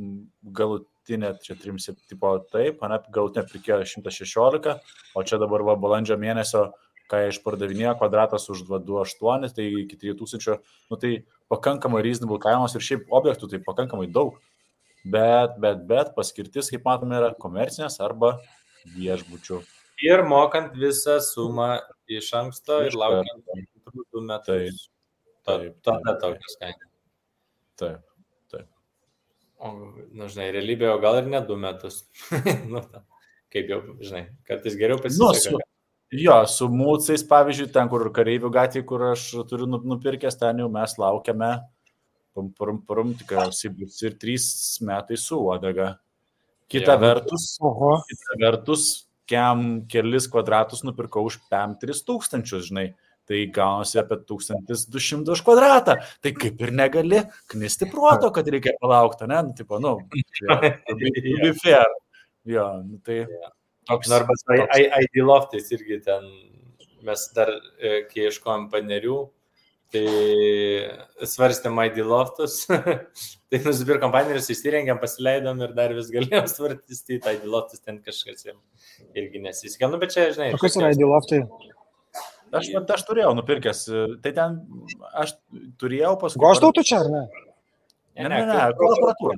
galutinė, čia trim tipo taip, ane, galutinė pirkėjo šimtas šešiolika, o čia dabar va, balandžio mėnesio, ką išpardavinėjo kvadratas už du aštuoni, tai iki trijų tūkstančių, nu tai pakankamai reasonable kainos ir šiaip objektų tai pakankamai daug. Bet, bet, bet paskirtis, kaip matome, yra komercinės arba viešbučių. Ir mokant visą sumą iš anksto ir laukiant du metus. Taip, tada tokios kainos. Taip, taip. O, nu, žinai, realybėje, o gal ir ne du metus. nu, kaip jau, žinai, kartais geriau pasiseka. Nu, su, jo, su mūcais, pavyzdžiui, ten, kur Kareivių gatvė, kur aš turiu nupirkęs, ten jau mes laukiame, pum, pum, pum, tikriausiai bus ir trys metai su uodega. Kita Jo. vertus, Oho, kita vertus, kem kelis kvadratus nupirkau už pem tris tūkstančius, žinai. Tai gaunasi apie tūkstantis du šimtus už kvadratą. Tai kaip ir negali knisti proto, kad reikia palaukti, ne? Nu, tipo, nu, ja, to be, to be fair. Jo, nu, tai toks. Arba I D Loftais irgi ten mes dar, e, kai ieškojom panerių, tai svarstėm I D Loftus, tai nusipirkom panerius, įsirengėm, pasileidom ir dar vis galėjom svarstyti I D Loftus, ten kažkas jam irgi nesisikė. Nu, bet čia, žinai, o kas yra I D Loftai? Aš, aš turėjau nupirkęs, tai ten aš turėjau paskui... Goštautų čia, ar ne? Ne, ne, ne, kur aparatūra.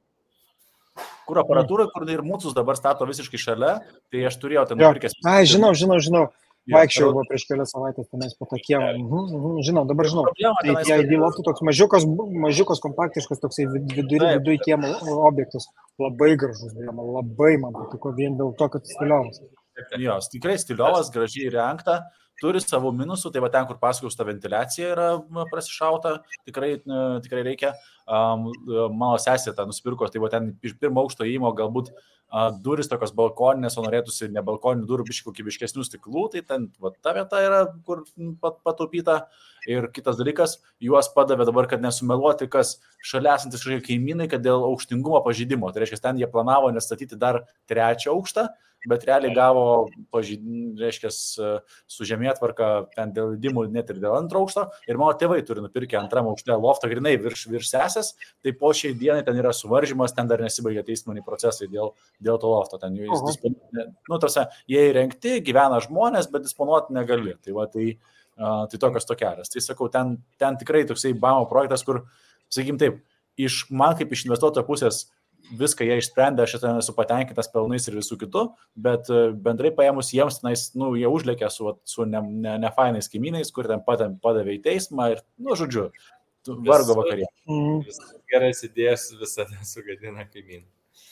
Kur aparatūra, kur ir mūsus dabar stato visiškai šalia, tai aš turėjau ten Jo. nupirkęs. Ai, žinau, žinau, žinau. Jo, Vaikščiau tai- buvo prieš kelias savaitės tenais po tokiem. Mhm, mhm, žinau, dabar žinau. Problema Tai tenais, tie kad- I D Loftai toks mažiukas, mažiukas, kompaktiškas, toksai vid- vidury, Taip. vidury kiemo objektas. Labai gražus, blema, labai man patiko vien dėl to, kad stiliovas. Jos, tikrai stiliovas, gražiai įrengta, turi savo minusų, tai va ten, kur pasakojau, ta ventiliacija yra m, prasišauta, tikrai, e, tikrai reikia. Um, mano sesė tą nusipirko, tai va ten iš pirmo aukšto įimo galbūt a, duris tokios balkoninės, o norėtųsi ne balkoninių durų, biškai kokybiškesnių stiklų, tai ten va, ta vieta yra, kur m, pat, pataupyta. Ir kitas dalykas, juos padavė dabar, kad nesumeluoti, kas šalia esantis kažkokie kaimynai, kad dėl aukštingumo pažeidimo. Tai reiškia, ten jie planavo nestatyti dar trečią aukštą, bet realiai gavo, pažeid- reiškia, su žemėtvarka ten dėl leidimų net ir dėl antro aukšto. Ir mano tėvai turi nupirkę antram aukšte loftą grinai virš, virš sesės, tai po šiai dienai ten yra suvaržymas, ten dar nesibaigia teisminiai procesai dėl, dėl to lofto. Ten jis Oho. disponuoti, nu, tarsi, jie įrengti, gyvena žmonės, bet disponuoti negali. Tai va, tai, uh, tai tokios tokelės. Tai sakau, ten, ten tikrai toksai BAMO projektas, kur, sakykim taip, iš man kaip iš investuotojo pusės viską jie išsprendė, aš ten esu patenkintas pelnais ir visų kitų, bet e, bendrai paėmus jiems, tenais, nu, jie užlėkė su, su ne, ne, nefainais kaimynais, kur ten padavė, padavė į teismą ir, nu, žodžiu, tu- vargo vakarė. Mhm. Visas geras idėjas visada sugadina kaimynų.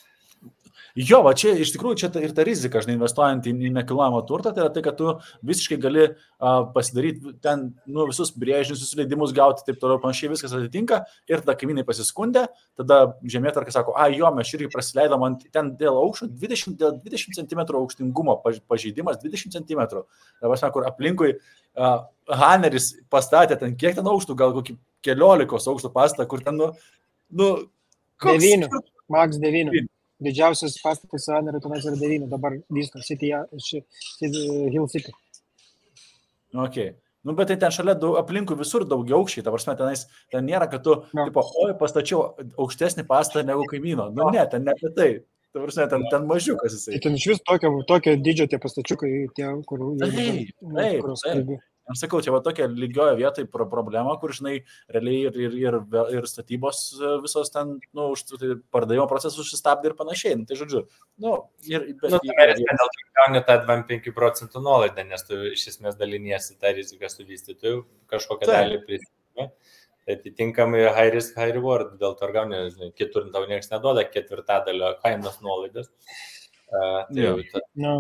Jo, va čia iš tikrųjų čia ta, ir ta rizika, žinai, investuojant į į nekilnojamą turtą, tai yra tai, kad tu visiškai gali uh, pasidaryti ten, nu, visus brėžinius, visus leidimus gauti, taip toliau, panašiai viskas atitinka ir tada kaimynai pasiskundė, tada žemėtvarka sako, a, jo, mes irgi prasileidom ant ten dėl aukščio dvidešimt, dėl dvidešimt centimetrų aukštingumo paž- pažeidimas, dvidešimt centimetrų. Dabar sako, kur aplinkui uh, Haneris pastatė ten, kiek ten aukštų, gal kokį keliolikos aukštų pastatą, kur ten, nu, nu koks- Devynių, maks devynių. Devynių. Didžiausias pastatas Hanerio tenais yra devynių, dabar vysto City, ši- City, Hill City. Okay. Nu, bet tai ten šalia daug, aplinkui visur daugiau aukščiai, ta prasme, tenais, ten nėra, kad tu, Jo. tipo, oi, pastačiau aukštesnį pastatą negu kaimyno. Nu, ne, ten ne apie tai. Ta prasme, ten, ten mažiukas Tai jisai. ten iš vis tokio, tokio dydžio tie pastačiukai, tie, kur... Taip, taip, kurios taip. kalbi. Aš sakau, čia va tokia lygioje vietoje pro problema, kur, žinai, realiai ir, ir, ir, ir statybos e, visos ten, nu, už tai pardavimo procesus sustabdė ir panašiai. Nu, tai žodžiu, nu, ir... Nu, tai reiškia, dėl to gauni tą dvidešimt penkių procentų nuolaidą, nes tu iš esmės daliniesi tą riziką su vystytoju, kažkokią Taip. dalį prisimė. Tai atitinkamai high risk, high reward, dėl to ir gauni, žinai, kitur tau niekas neduoda ketvirtadalio kainos nuolaidas. Uh, tai Jo. jau ta- Nu.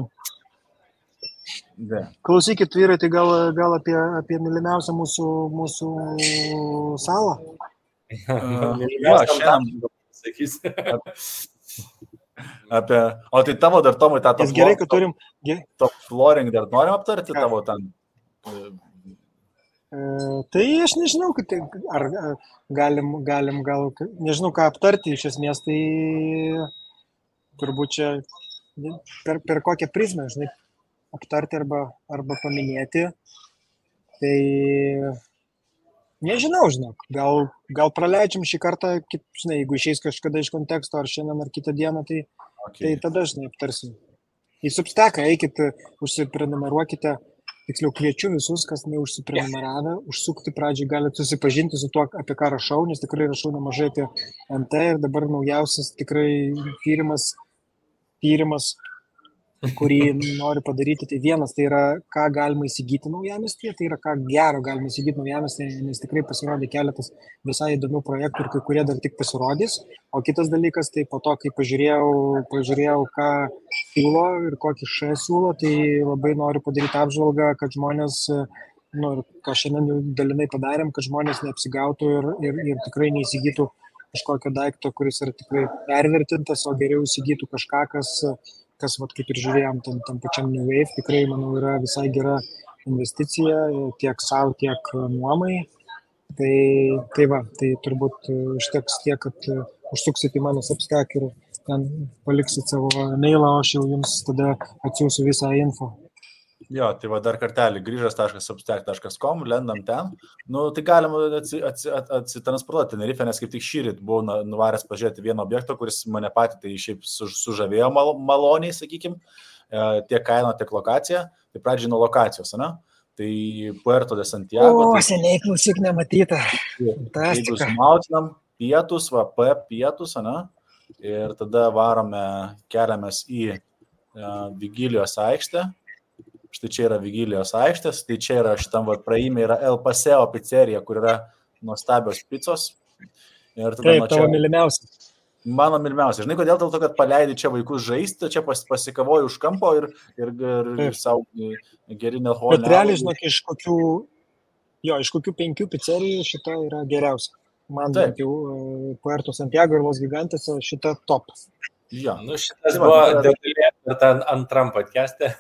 Ne. Klausykit, vyrai, tai gal, gal apie, apie mylimiausią mūsų, mūsų salą? Uh, jo, šiandien, pasakysi. Apie... O tai tavo dar, Tomai, tą top, Nes gerai, kad turim... top flooring dar norim aptarti tavo ten? E, tai aš nežinau, kad tai, ar, ar galim, galim gal, nežinau ką aptarti, iš esmės tai turbūt čia per, per kokią prizmę, žinai, aptarti arba, arba paminėti. Tai nežinau, žinok, gal, gal praleidžiam šį kartą, kaip, žinai, jeigu išeis kažkada iš konteksto, ar šiandien, ar kitą dieną, tai, Okay. tai tada, žinai, aptarsim. Į Substacką eikit, užsiprenumeruokite, tiksliau kviečiu visus, kas neužsiprenumeravę, užsukti pradžiai galite susipažinti su tuo, apie ką rašau, nes tikrai rašau nemažai apie N T ir dabar naujausias tikrai tyrimas, tyrimas kurį noriu padaryti, tai vienas, tai yra, ką galima įsigyti naujamiestyje, tai yra, ką gero galima įsigyti naujamiestyje, nes tikrai pasirodė keletas visai įdomių projektų ir kai kurie dar tik pasirodys. O kitas dalykas, tai po to, kai pažiūrėjau, pažiūrėjau ką siūlo ir kokį š siūlo, tai labai noriu padaryti apžvalgą, kad žmonės, nu, ką šiandien jau dalinai padarėm, kad žmonės neapsigautų ir, ir, ir tikrai neįsigytų kažkokio daikto, kuris yra tikrai pervertintas, o geriau įsigytų kažką, kas kas, vat, kaip ir žiūrėjom, tam, tam pačiam New Wave, tikrai, manau, yra visai gera investicija tiek savo, tiek nuomai. Tai, tai va, tai turbūt užteks tiek, kad užsuksit į mano Substack ir ten paliksit savo mailą, o aš jau jums tada atsiųsiu visą info. Jo, tai va dar kartelį, grįžas taškas substack taškas com, lendam ten. Nu, tai galima atsi, atsi, atsitransportuoti Tenerife, nes kaip tik šįryt buvau nuvaręs pažiūrėti vieną objektą, kuris mane patį tai šiaip sužavėjo mal, maloniai, sakykime, tiek kaino, tiek lokacija. Tai pradžiai nuo lokacijos, ne? Tai Puerto de Santiago. O, tai, seniai klausyk nematyta. jeigu sumautinam pietus, va, P pietus, ne? Ir tada varome, keliamės į uh, Vigilijos aikštę. Štai čia yra Vigilijos aikštės, tai čia yra šitam va, praėjime yra El Paseo pizzerija, kur yra nuostabios picos. Ir tada Taip, tavo mylimiausias. Mano mylimiausia. Žinai, kodėl? Dėl to, kad paleidai čia vaikus žaisti, čia pas, pasikavoju už kampo ir, ir, ir, ir savo gerinę holę. Bet realiai, žinok, iš kokių, jo, iš kokių penkių pizzerijų šita yra geriausia. Man bent jau Puerto Santiago ir Los Gigantėse šita top. Jo. Nu, šitas buvo didelė, bet antram podcast'e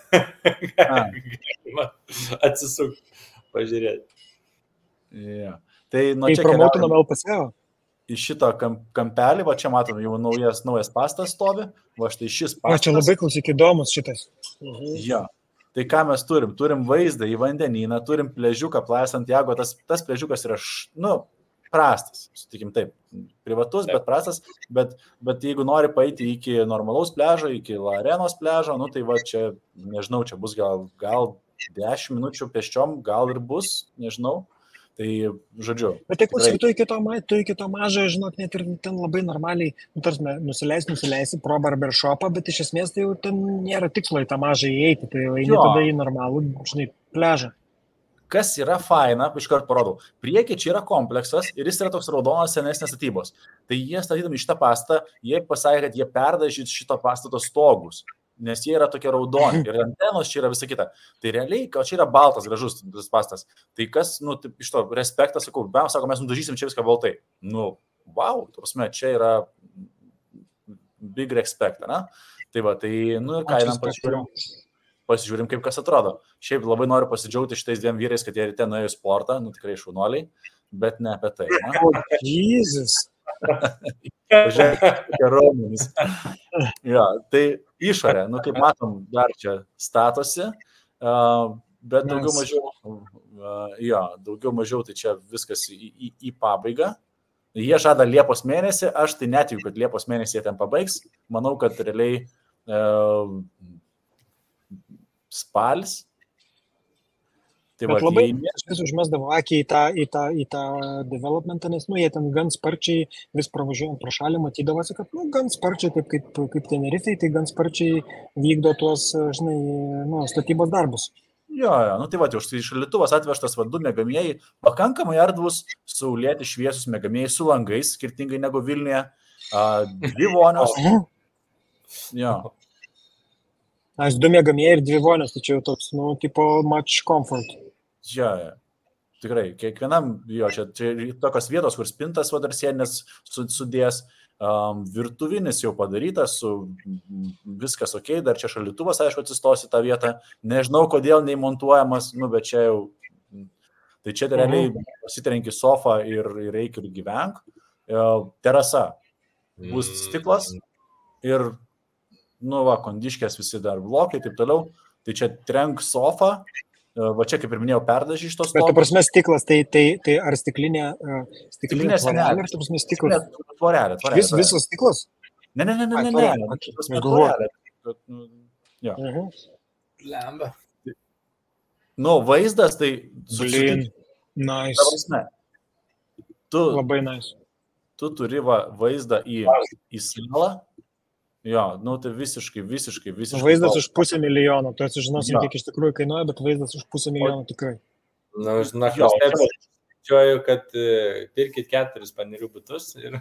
atsisuk, pažiūrėti. Ja. Tai nuo tai čia promautinam El Paseo. Į šitą kampelį, va čia matom, jau naujas, naujas pastas stovi, va štai šis pastas. O čia labai klausyk įdomus šitas. Mhm. Ja. Tai ką mes turim? Turim vaizdą į vandenyną, turim pležiuką Playa Santiago, tas, tas pležiukas yra, nu, prastas, sutikim taip, privatus, bet prastas, bet, bet jeigu nori paeiti iki normalaus pležo, iki La Arenos pležo, nu tai va čia, nežinau, čia bus gal, gal dešimt minučių pėsčiom, gal ir bus, nežinau. Tai, žodžiu. Bet tai klausyk, tu iki to, tu iki to mažo, žinok, net ir ten labai normaliai, nu, tarsi, nusileis, nusileisi pro barbershopą, bet iš esmės tai jau ten nėra tikslo į tą mažą įeiti, tai eini tada į normalų, žinai, pležą. Kas yra faina, iš karto parodau, priekį čia yra kompleksas ir jis yra toks raudonas senesnės statybos. Tai jie statydami šitą pastatą, jie pasakė, kad jie perdažys šito pastato stogus, nes jie yra tokie raudoni ir antenos čia yra visa kita. Tai realiai, kad čia yra baltas, gražus tas pastatas, tai kas, nu, taip, iš to respektą, sakau, bam, sako, mes nudažysim čia viską baltai. Nu, wow, prasme, čia yra big respect, ne? Tai va, tai, nu ir ką, einam pasižiūrim. Pasižiūrim, kaip kas atrodo. Šiaip labai noriu pasidžiaugti šitais dviem vyrais, kad jie ryte nuėjo į sportą, nu tikrai šaunuoliai, bet ne apie tai. Ne? O, Jėzus. Pažiūrėkite, raumenys. Ja, tai išorė, nu kaip matom, dar čia statosi, uh, bet daugiau mažiau, uh, ja, daugiau mažiau tai čia viskas į, į, į pabaigą. Jie žada Liepos mėnesį, aš tai netikiu, kad Liepos mėnesį jie ten pabaigs. Manau, kad realiai uh, spalis. Tai bet va, labai jie... aš vis užmesdavau akį į tą, į tą, į tą developmentą, nes nu, jie ten gan sparčiai vis pravažiuojant pro šalį matydavosi, kad nu, gan sparčiai, taip kaip, kaip Tenerifei, tai gan sparčiai vykdo tuos, žinai, nu, statybos darbus. Jo, jo, nu tai va, už tai šaldytuvas atvežtas va, du miegamieji, pakankamai erdvus, saulėti šviesus miegamieji su langais, skirtingai negu Vilniuje, dvi vonios. Jo. Aš du miegamieji ir dvi vonios, tai čia jau toks, nu, tipo much comfort. Ja, ja. tikrai, kiekvienam, jo, čia, čia tokios vietos, kur spintas vadarsienės sudės, um, virtuvinis jau padarytas, su, viskas ok, dar čia šalituvas, aišku, atsistos į tą vietą, nežinau, kodėl neįmontuojamas, nu, bet čia jau, tai čia realiai pasitrenki sofą ir, ir eik ir gyvenk, terasa, bus stiklas ir, nu, va, kondiškės visi dar blokai, taip toliau, tai čia trenk sofą, va čia, kaip ir minėjau, perdažy iš tos stogo. Bet, tu prasme, stiklas, tai, tai, tai ar stiklinė, stiklinė tvorelė, ar tu prasme stiklas? Tvorelė, tvorelė. Vis, visas stiklas? Ne, ne, ne, ne, ne, ne, ne, tvorelė. Jo. Lemba. Nu, vaizdas, tai... Blin, nice. Prasme, tu, labai nice. Tu turi va, vaizdą į, į salą. Jo, nu tai visiškai, visiškai, visiškai. Vaizdas už pusę milijono, tu atsižinosim, kiek iš tikrųjų kainuoja, bet vaizdas už pusę milijono tikrai. Na, žinok, aš taip skaičiuoju, kad pirkit keturis panerių butus ir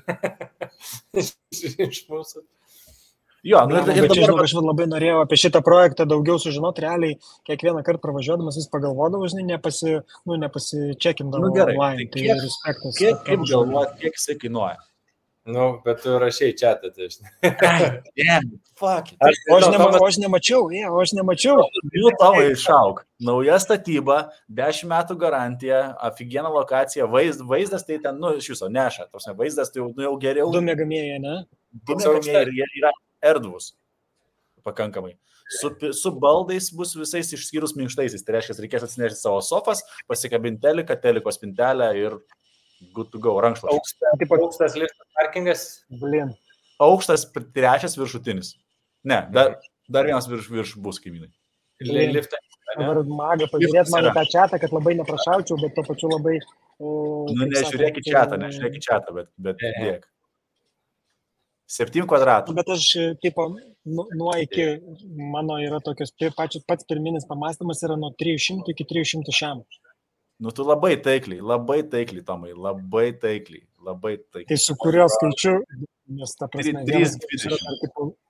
iš mūsų. Jo, nu, ir, ir dabar... Žinok, aš labai norėjau apie šitą projektą daugiau sužinoti, realiai kiekvieną kartą pravažiuodamas vis pagalvodavau, žinai, nepasi, nu, nepasičekindavau nu, gerai, online. Tai kiek, tai kiek, kaip galvoti, kiek jisai kainuoja? Nu, bet tu rašiai čia, tai tai žinai. Yeah, fuck it. Aš, o, aš nema, o aš nemačiau, yeah, o aš nemačiau. Jų tavo išauk. Nauja statyba, dešimt metų garantija, aфигена lokacija, vaizd, vaizdas tai ten, nu, iš viso neša. Tos, vaizdas tai jau, nu, jau geriau. Du megamėjai, ne? Du megamėjai ir jie yra erdvus. Pakankamai. Su, su baldais bus visais išskyrus minkštaisiais. Tai reiškia, reikės atsinešti savo sofas, pasikabinti teliką, teliko spintelę ir good to go, rankšluošas. Aukštas, aukštas liftas parkingas. Blin. Aukštas trečias viršutinis. Ne, dar, dar vienas virš, virš bus kaimynai. Liftai. Dabar maga pažiūrėti man į tą čatą, kad labai neprašaučiau, bet to pačiu labai... Uh, nu, nežiūrėk į čatą, nežiūrėk į čatą, bet, bet dėk. Septynių kvadratų. Bet aš, tipo, nu, nuo iki, mano yra tokios, pačios, pats pirminis pamastymas yra nuo trijų šimtų iki trijų šimtų šiam. Nu, tu labai taikliai, labai taikliai, Tomai, labai taikliai, labai taikliai. Tai su kurio skaičiu, nes ta prasme... trys dvidešimt.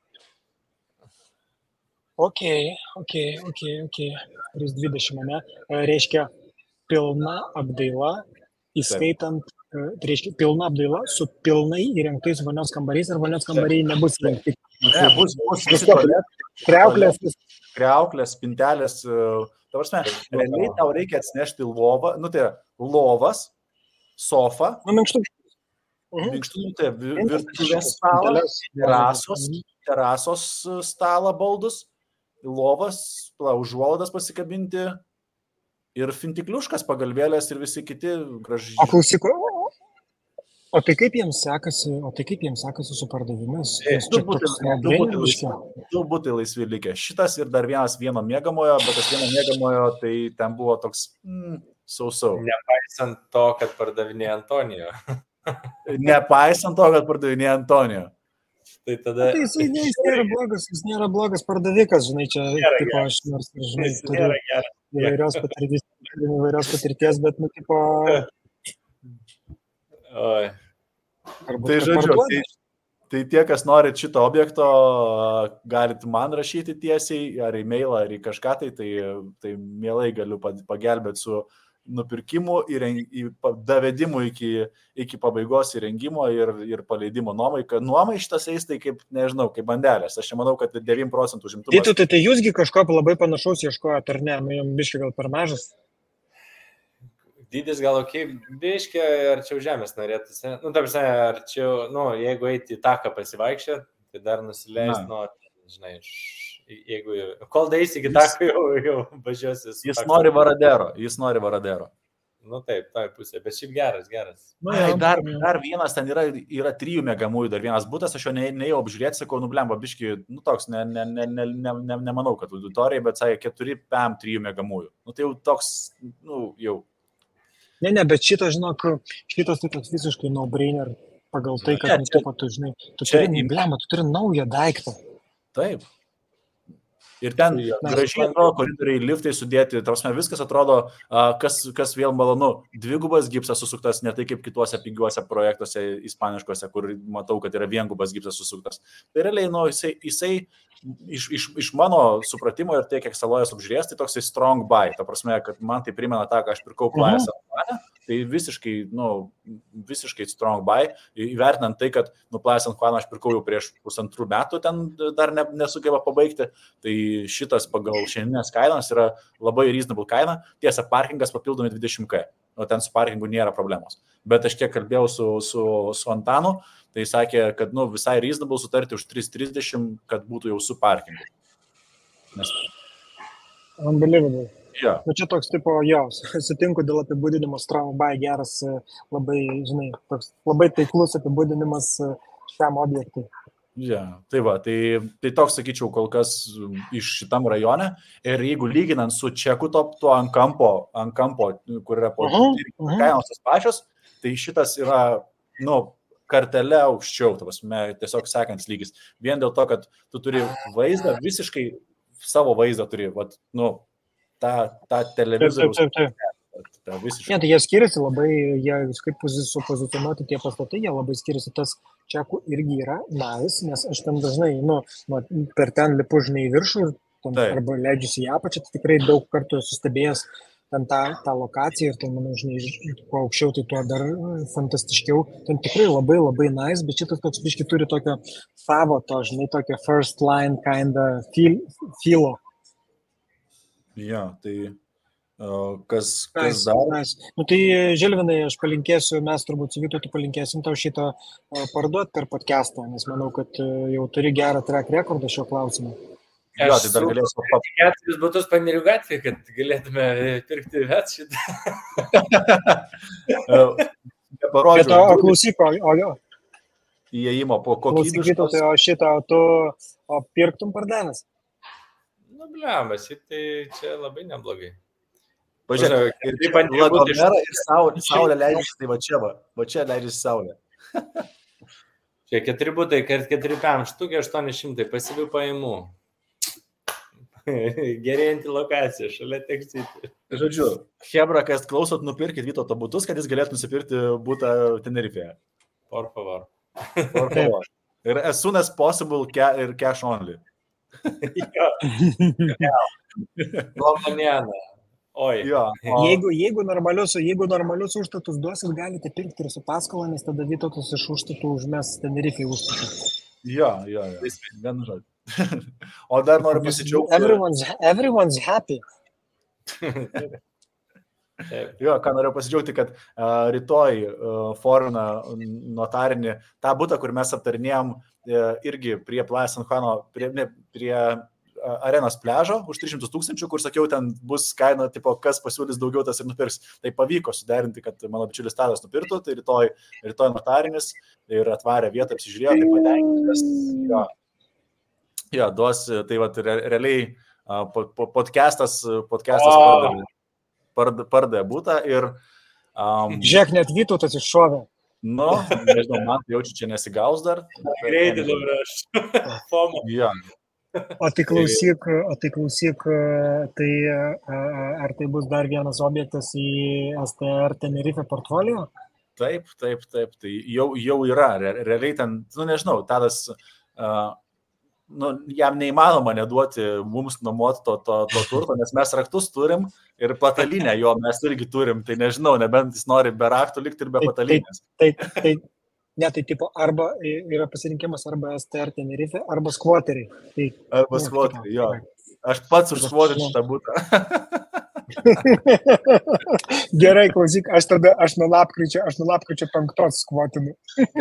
Ok, ok, ok, ok. trys dvidešimt, ne? Reiškia, pilna apdaila, įskaitant, tai reiškia, pilna apdaila su pilnai įrengtais vonios kambariais, ir vonios kambariai nebus įrengti. Ne, bus, bus, bus, kriauklės, kriauklės, spintelės... Ta prasme, realiai tau reikia atsinešti lovą, nu tai lovas, sofą, nu, minkštų. minkštų, nu tai virtuvės stalą, terasos, terasos stalą baldus, lovas, užuolaidas pasikabinti ir fintikliuškas, pagalvėlės ir visi kiti gražiai. O klausyk, o tai kaip jiems sekasi, o tai kaip jiems sekasi su pardavimis? Du būtai laisvi likę. Šitas ir dar vienas vieno mėgamojo, bet tas vieno mėgamojo, tai ten buvo toks mm, sausau. Nepaisant to, kad pardavinėja Antonijo. Nepaisant to, kad pardavinėja Antonijo. Tai tada... Tai jis, jis nėra blogas, jis nėra blogas pardavikas, žinai, čia, tipo, aš nors, žinai, turiu įvairios patirties, įvairios patirties, bet, nu, tipo... Oi. Tai žodžiu, tai, tai tie, kas norit šito objekto, galit man rašyti tiesiai, ar į mailą, ar į kažką, tai, tai, tai mielai galiu pagelbėti su nupirkimu, davedimu iki, iki pabaigos įrengimo ir, ir paleidimo nuomai. Nuomai šitas eis tai kaip, nežinau, kaip bandelės. Aš manau, kad devyniasdešimt procentų užimtumas. Tai, tai, tai jūsgi kažko labai panašaus ieškojot, ar ne? Nu, jam biškai gal per mažas. Dydis gal ok, biškė arčiau žemės norėtųsi. Nu, ta prasme, arčiau, nu, jeigu eiti į taką pasivaikščią, tai dar nusileis, nu, žinai, jeigu, kol daeisi iki tako, jau, jau važiuosi. Jis nori varadero, jis nori varadero. Nu taip, toj pusė, bet šiaip geras, geras. Nu, Ai, dar, dar vienas, ten yra, yra trijų mėgamųjų, dar vienas būtas, aš jo ne, nejau apžiūrėti, sakau, nublemba, biški, nu toks, ne, ne, ne, ne, ne, ne, nemanau, kad auditorijai, bet sakė, keturi pem trijų mėgamųjų. Nu tai jau toks, nu, jau. Ne, ne, bet šitas, žinok, šitas tai toks visiškai no-brainer pagal tai, kad, nu, taip, tu, žinai, tu turi, blemba, tu turi naują daiktą. Taip. Ir ten Jo, gražiai atrodo koridoriai, liftai sudėti, tarsi viskas atrodo, a, kas, kas vėl malonu, dvigubas gipsas susuktas, ne tai kaip kituose pigiuose projektuose ispaniškuose, kur matau, kad yra viengubas gipsas susuktas. Tai realiai, nu, jisai, jisai iš, iš, iš mano supratimo ir tai, kiek Salojas apžiūrės, tai toksai strong buy. Ta prasme, kad man tai primena tą, ką aš pirkau Playa San Juane, tai visiškai, nu, visiškai strong buy, įvertinant tai, kad, nu, Playa San Juane aš pirkau jau prieš pusantrų metų, ten dar ne, nesugeba pabaigti, tai šitas pagal šiandieninės kainas yra labai reasonable kaina, tiesa, parkingas papildomi dvidešimt k, o ten su parkingu nėra problemos. Bet aš kiek kalbėjau su, su, su Antanu, tai sakė, kad nu, visai reasonable sutarti už trys trisdešimt, kad būtų jau su parkingu. Nes... Unbelievable. Ja. Nu čia toks tipo, jo, sutinku dėl apibūdinimo strong buy, geras, labai, žinai, toks labai taiklus apibūdinimas šiam objektui. Ja, tai va, tai, tai toks, sakyčiau, kol kas iš šitam rajone. Ir jeigu lyginant su Čekų top, tuo ant kampo, ant kampo, kur yra po uh-huh, uh-huh. kainos tos pačios, tai šitas yra, nu, kartelė aukščiau, tavasme, tiesiog sekantis lygis. Vien dėl to, kad tu turi vaizdą, visiškai savo vaizdą turi, vat, nu, tą, tą televizoriaus. Taip, taip, taip. Ta, ne, tai jie skiriasi labai, jie kaip supozicionuoti tie pastatai, jie labai skiriasi, tas Čekų irgi yra nice, nes aš ten dažnai, nu, per ten lipu žinai į viršų ten, arba leidžiusi į apačią, tai tikrai daug kartų sustebėjęs ten tą, tą lokaciją ir ten, manau, žinai, kuo aukščiau, tai tuo dar fantastiškiau, ten tikrai labai labai nice, bet šitas toks biški turi tokio savo to, žinai, tokio first line kinda feel, feelo. Ja, tai... Kas, kas nice, dar? Nice. Nu, tai, Žilvinai, aš palinkėsiu, mes turbūt su Vytautu palinkėsim tau šitą parduoti per podcastą, nes manau, kad jau turi gerą track rekordą šio klausimu. Jo, tai dar galėsiu papapasakoti. Keturis butus Panerių gatvė, kad galėtume pirkti vet šitą. Parodžiau. Bet, o klausyk, o, o jo. Įėjimo po kokybiškos. Klausyk, tai o šitą, o tu o pirktum pardavęs? Nu, bliamas, tai čia labai neblogai. Pažiūrėk, ir taip ant Lagomerą ir saulė, saulė leidžiasi, tai va čia va, va čia leidžiasi saulė. Čia keturi būtai, keturi pem, štukė aštuoni šimtai, pasyvių paimų. Gerėjantį lokaciją, šalia tekstyti. Žodžiu, Hebra, kas klausot, nupirkit Vytauto butus, kad jis galėtų nusipirkti butą Tenerifėje. Por favor. Por favor. Ir as soon as possible ca- ir cash only. Lomaniana. Oi. Jo, o... Jeigu, jeigu, normalius, jeigu normalius užstatus duosit, galite pirkti ir su paskola, nes tada Vytautas iš užstatų užmes Tenerifei užstatą. Jo, jo, jo. Vienu žodžiu. O dar noriu pasidžiaugti. Everyone's, everyone's happy. Jo, ką noriu pasidžiaugti, kad uh, rytoj uh, forina notarinį tą butą, kur mes aptarinėjom uh, irgi prie Playa San Juano, prie, ne, prie Arenos pliažo už tris šimtus tūkstančių, kur sakiau, ten bus kaina, tipo, kas pasiūlys daugiau, tas ir nupirks. Tai pavyko suderinti, kad mano bičiulis Tadas nupirtų, tai rytoj, rytoj notarinis ir atvarė vietą, apsižiūrėjo, tai patenkintas. Jo, jo, duos, tai va, re, realiai po, po, podcastas, podcastas oh. pardavė, pardavė butą ir... Um, Žiūrėk, net Vytautas iššovė. Nu, nežinau, man jaučiu, čia nesigaus dar. Greitai dabar aš. Fomo. Jo. O tai klausyk, o tai klausyk, tai ar tai bus dar vienas objektas į S T R Tenerife portfolio? Taip, taip, taip, tai jau, jau yra, realiai ten, nu nežinau, Tadas, uh, nu, jam neįmanoma neduoti mums nuomoti to, to, to turto, nes mes raktus turim ir patalinę jo mes irgi turim, tai nežinau, nebent jis nori be raktų likti ir be patalinės. Tai, tai, tai, ne, tai tipo, arba yra pasirinkimas arba S T R Tenerife, arba skvoteriai. Tai, arba nu, skvoteriai, jo. Aš pats už skvoterį šitą butą. Gerai, klausyk, aš tada, aš nuo lapkričio, aš nuo lapkričio penktos skvotinu.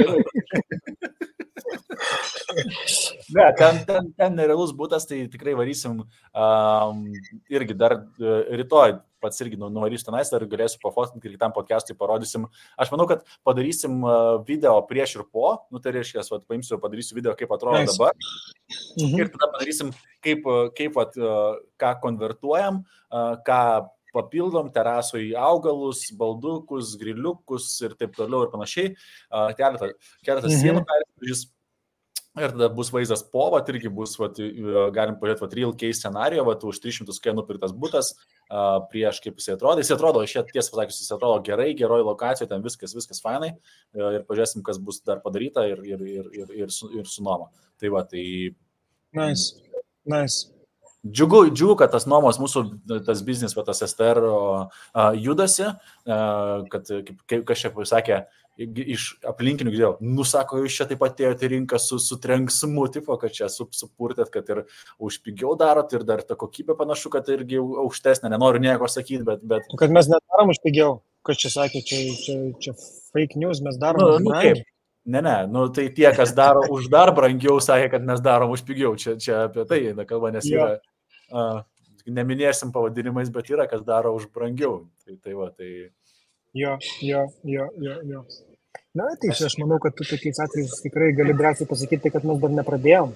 Ne, ten, ten, ten nerealus butas, tai tikrai varysim um, irgi dar uh, rytoj pats irgi nu, nuvarysiu tenais, dar galėsiu pafotinti ir kitam podcastui parodysim. Aš manau, kad padarysim uh, video prieš ir po, nu tai reiškia, vat, paimsiu, padarysiu video, kaip atrodo nice. Dabar. Mhm. Ir tada padarysim, kaip, kaip vat, uh, ką konvertuojam, uh, ką papildom terasų į augalus, baldukus, griliukus ir taip toliau ir panašiai. Uh, keletą, keletą mhm. sienų persibrėžys. Ir tada bus vaizdas po, vat, irgi bus, vat, galim pažiūrėti, vat, real case scenario, vat, už tris šimtus K nupirktas butas, uh, prieš kaip jisai atrodo. Jis atrodo, aš tiesą pasakius, jis atrodo gerai, geroj lokacijoje, ten viskas, viskas fainai. Uh, ir pažiūrėsim, kas bus dar padaryta ir, ir, ir, ir, ir, su, ir su nuoma. Tai va, tai... Nice, nice. Džiugu, džiugu, kad tas nuomos mūsų, tas biznis, va, tas S T R uh, judasi, uh, kad, kaip, kaip kažkaip sakė, iš aplinkinių girdėjau, nusako, jūs čia taip atėjote į rinką su, su trenksmu, tipo, kad čia su, supurtėt, kad ir už pigiau darot ir dar ta kokybė panašu, kad irgi aukštesnė, nenoriu nieko sakyti, bet... bet... Kad mes nedarom už pigiau, kas čia sakė, čia, čia, čia fake news, mes darom nu, už nu, brangiai. Ne, ne, nu tai tie, kas daro už dar brangiau, sakė, kad mes darom už pigiau, čia, čia apie tai eina kalba, nes yra, uh, neminėsim pavadinimais, bet yra, kas daro už brangiau. Tai, tai va, tai... Jo, jo, jo, jo, jo. Na, tai aš manau, kad tu tokiais atvejais tikrai gali drąsiai pasakyti, kad mes dar nepradėjom.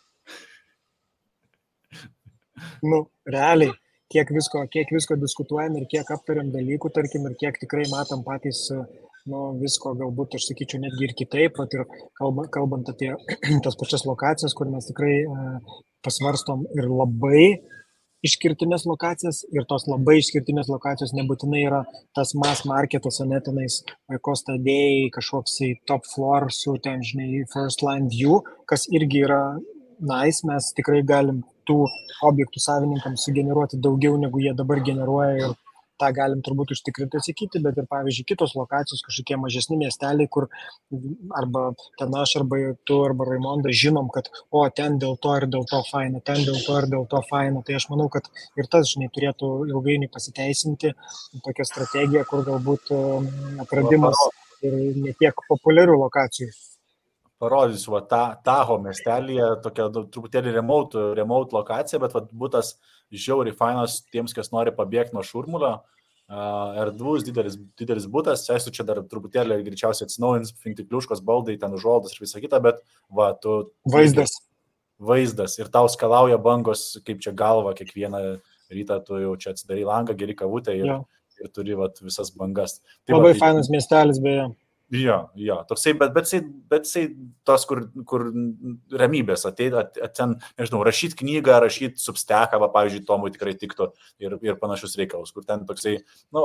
Nu, realiai, kiek visko, kiek visko diskutuojam ir kiek aptariam dalykų, tarkim, ir kiek tikrai matom patys, nu, visko galbūt, aš sakyčiau, netgi ir kitaip, pat ir kalbant, kalbant apie tas pačias lokacijas, kur mes tikrai uh, pasvarstom ir labai išskirtinės lokacijas ir tos labai išskirtinės lokacijos nebūtinai yra tas mass marketas, o netinais Costa Dei, kažkoks top floor su ten, žinai, first line view, kas irgi yra nice, mes tikrai galim tų objektų savininkams sugeneruoti daugiau, negu jie dabar generuoja ir tą galim turbūt užtikrinti atsakyti, bet ir pavyzdžiui kitos lokacijos, kažkokie mažesni miesteliai, kur arba ten aš, arba tu, arba Raimonda žinom, kad o, ten dėl to ir dėl to faina, ten dėl to ir dėl to faina. Tai aš manau, kad ir tas, žinai, turėtų ilgainiui pasiteisinti tokią strategiją, kur galbūt atradimas ir ne tiek populiarių lokacijų. Parodysiu, va, ta, Taho miestelėje tokia truputėlį remote, remote lokacija, bet va, būtas žiauriai fainas tiems, kas nori pabėgti nuo šurmulio. Uh, erdvus, didelis, didelis butas, aišku, čia dar truputėlį greičiausiai atsinaujins, finktikliuškos baldai, ten užuoldas ir visa kita, bet va, tu... Vaizdas. Vaizdas ir tau skalauja bangos, kaip čia galva, kiekvieną rytą tu jau čia atsidarai langą, geri kavutę ir, ja. ir turi va, visas bangas. Tai, Labai va, tai, fainas miestelis, beje. Jo, jo, toksai, bet, bet, bet, bet jisai tos, kur, kur ramybės ateina, at, ten, nežinau, rašyti knygą, rašyti substeką, va, pavyzdžiui, Tomui tikrai tiktų ir, ir panašus reikalus, kur ten toksai, nu,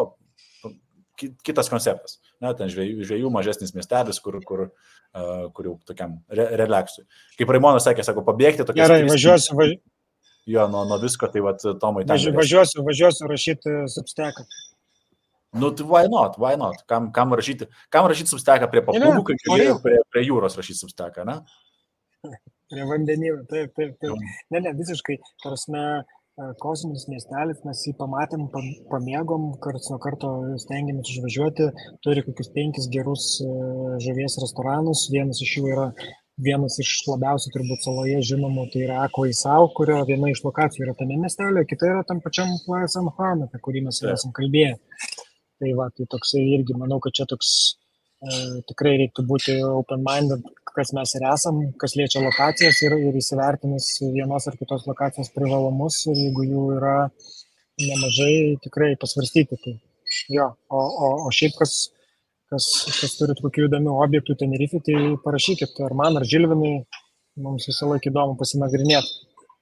kitas konceptas, ne, ten žvėjų, žvėjų mažesnis miestelis, kur, kur, uh, kur jau tokiam re, relaksui. Kaip Raimonas sakė, sako, pabėgti tokias... Gerai, važiuosiu, važ... Jo, nuo, nuo visko, tai va, Tomui ten... Važi, važiuosiu, važiuosiu rašyti substeką. Nu, tai why not, why not? Kam, kam rašyti, kam rašyti substeką prie papūgų, kai gali prie, prie jūros rašyti substeką, ne? Prie vandenyno, taip, taip, taip. Ne, ne, visiškai, tarsi, kosminis miestelis, mes jį pamatėm, pamėgom, karts nuo karto stengiamės išvažiuoti, turi kokius penkis gerus žuvies restoranus, vienas iš jų yra, vienas iš labiausiai turbūt saloje žinomų, tai yra Aqua Isau, kurio viena iš lokacijų yra tame miestelio, kita yra tam pačiam Playa San Juan, apie kurį mes yeah. esam kalbėję. Tai va, tai toksai irgi, manau, kad čia toks e, tikrai reiktų būti open-minded, kas mes ir esam, kas liečia lokacijas ir, ir įsivertinus vienos ar kitos lokacijos privalumus ir jeigu jų yra nemažai, tikrai pasvarstyti. Tai, jo, o, o, o šiaip kas, kas, kas turit kokių įdomių objektų Tenerife, tai parašykit, ar man, ar Žilvinai, mums visą laiką įdomu pasinagrinėti.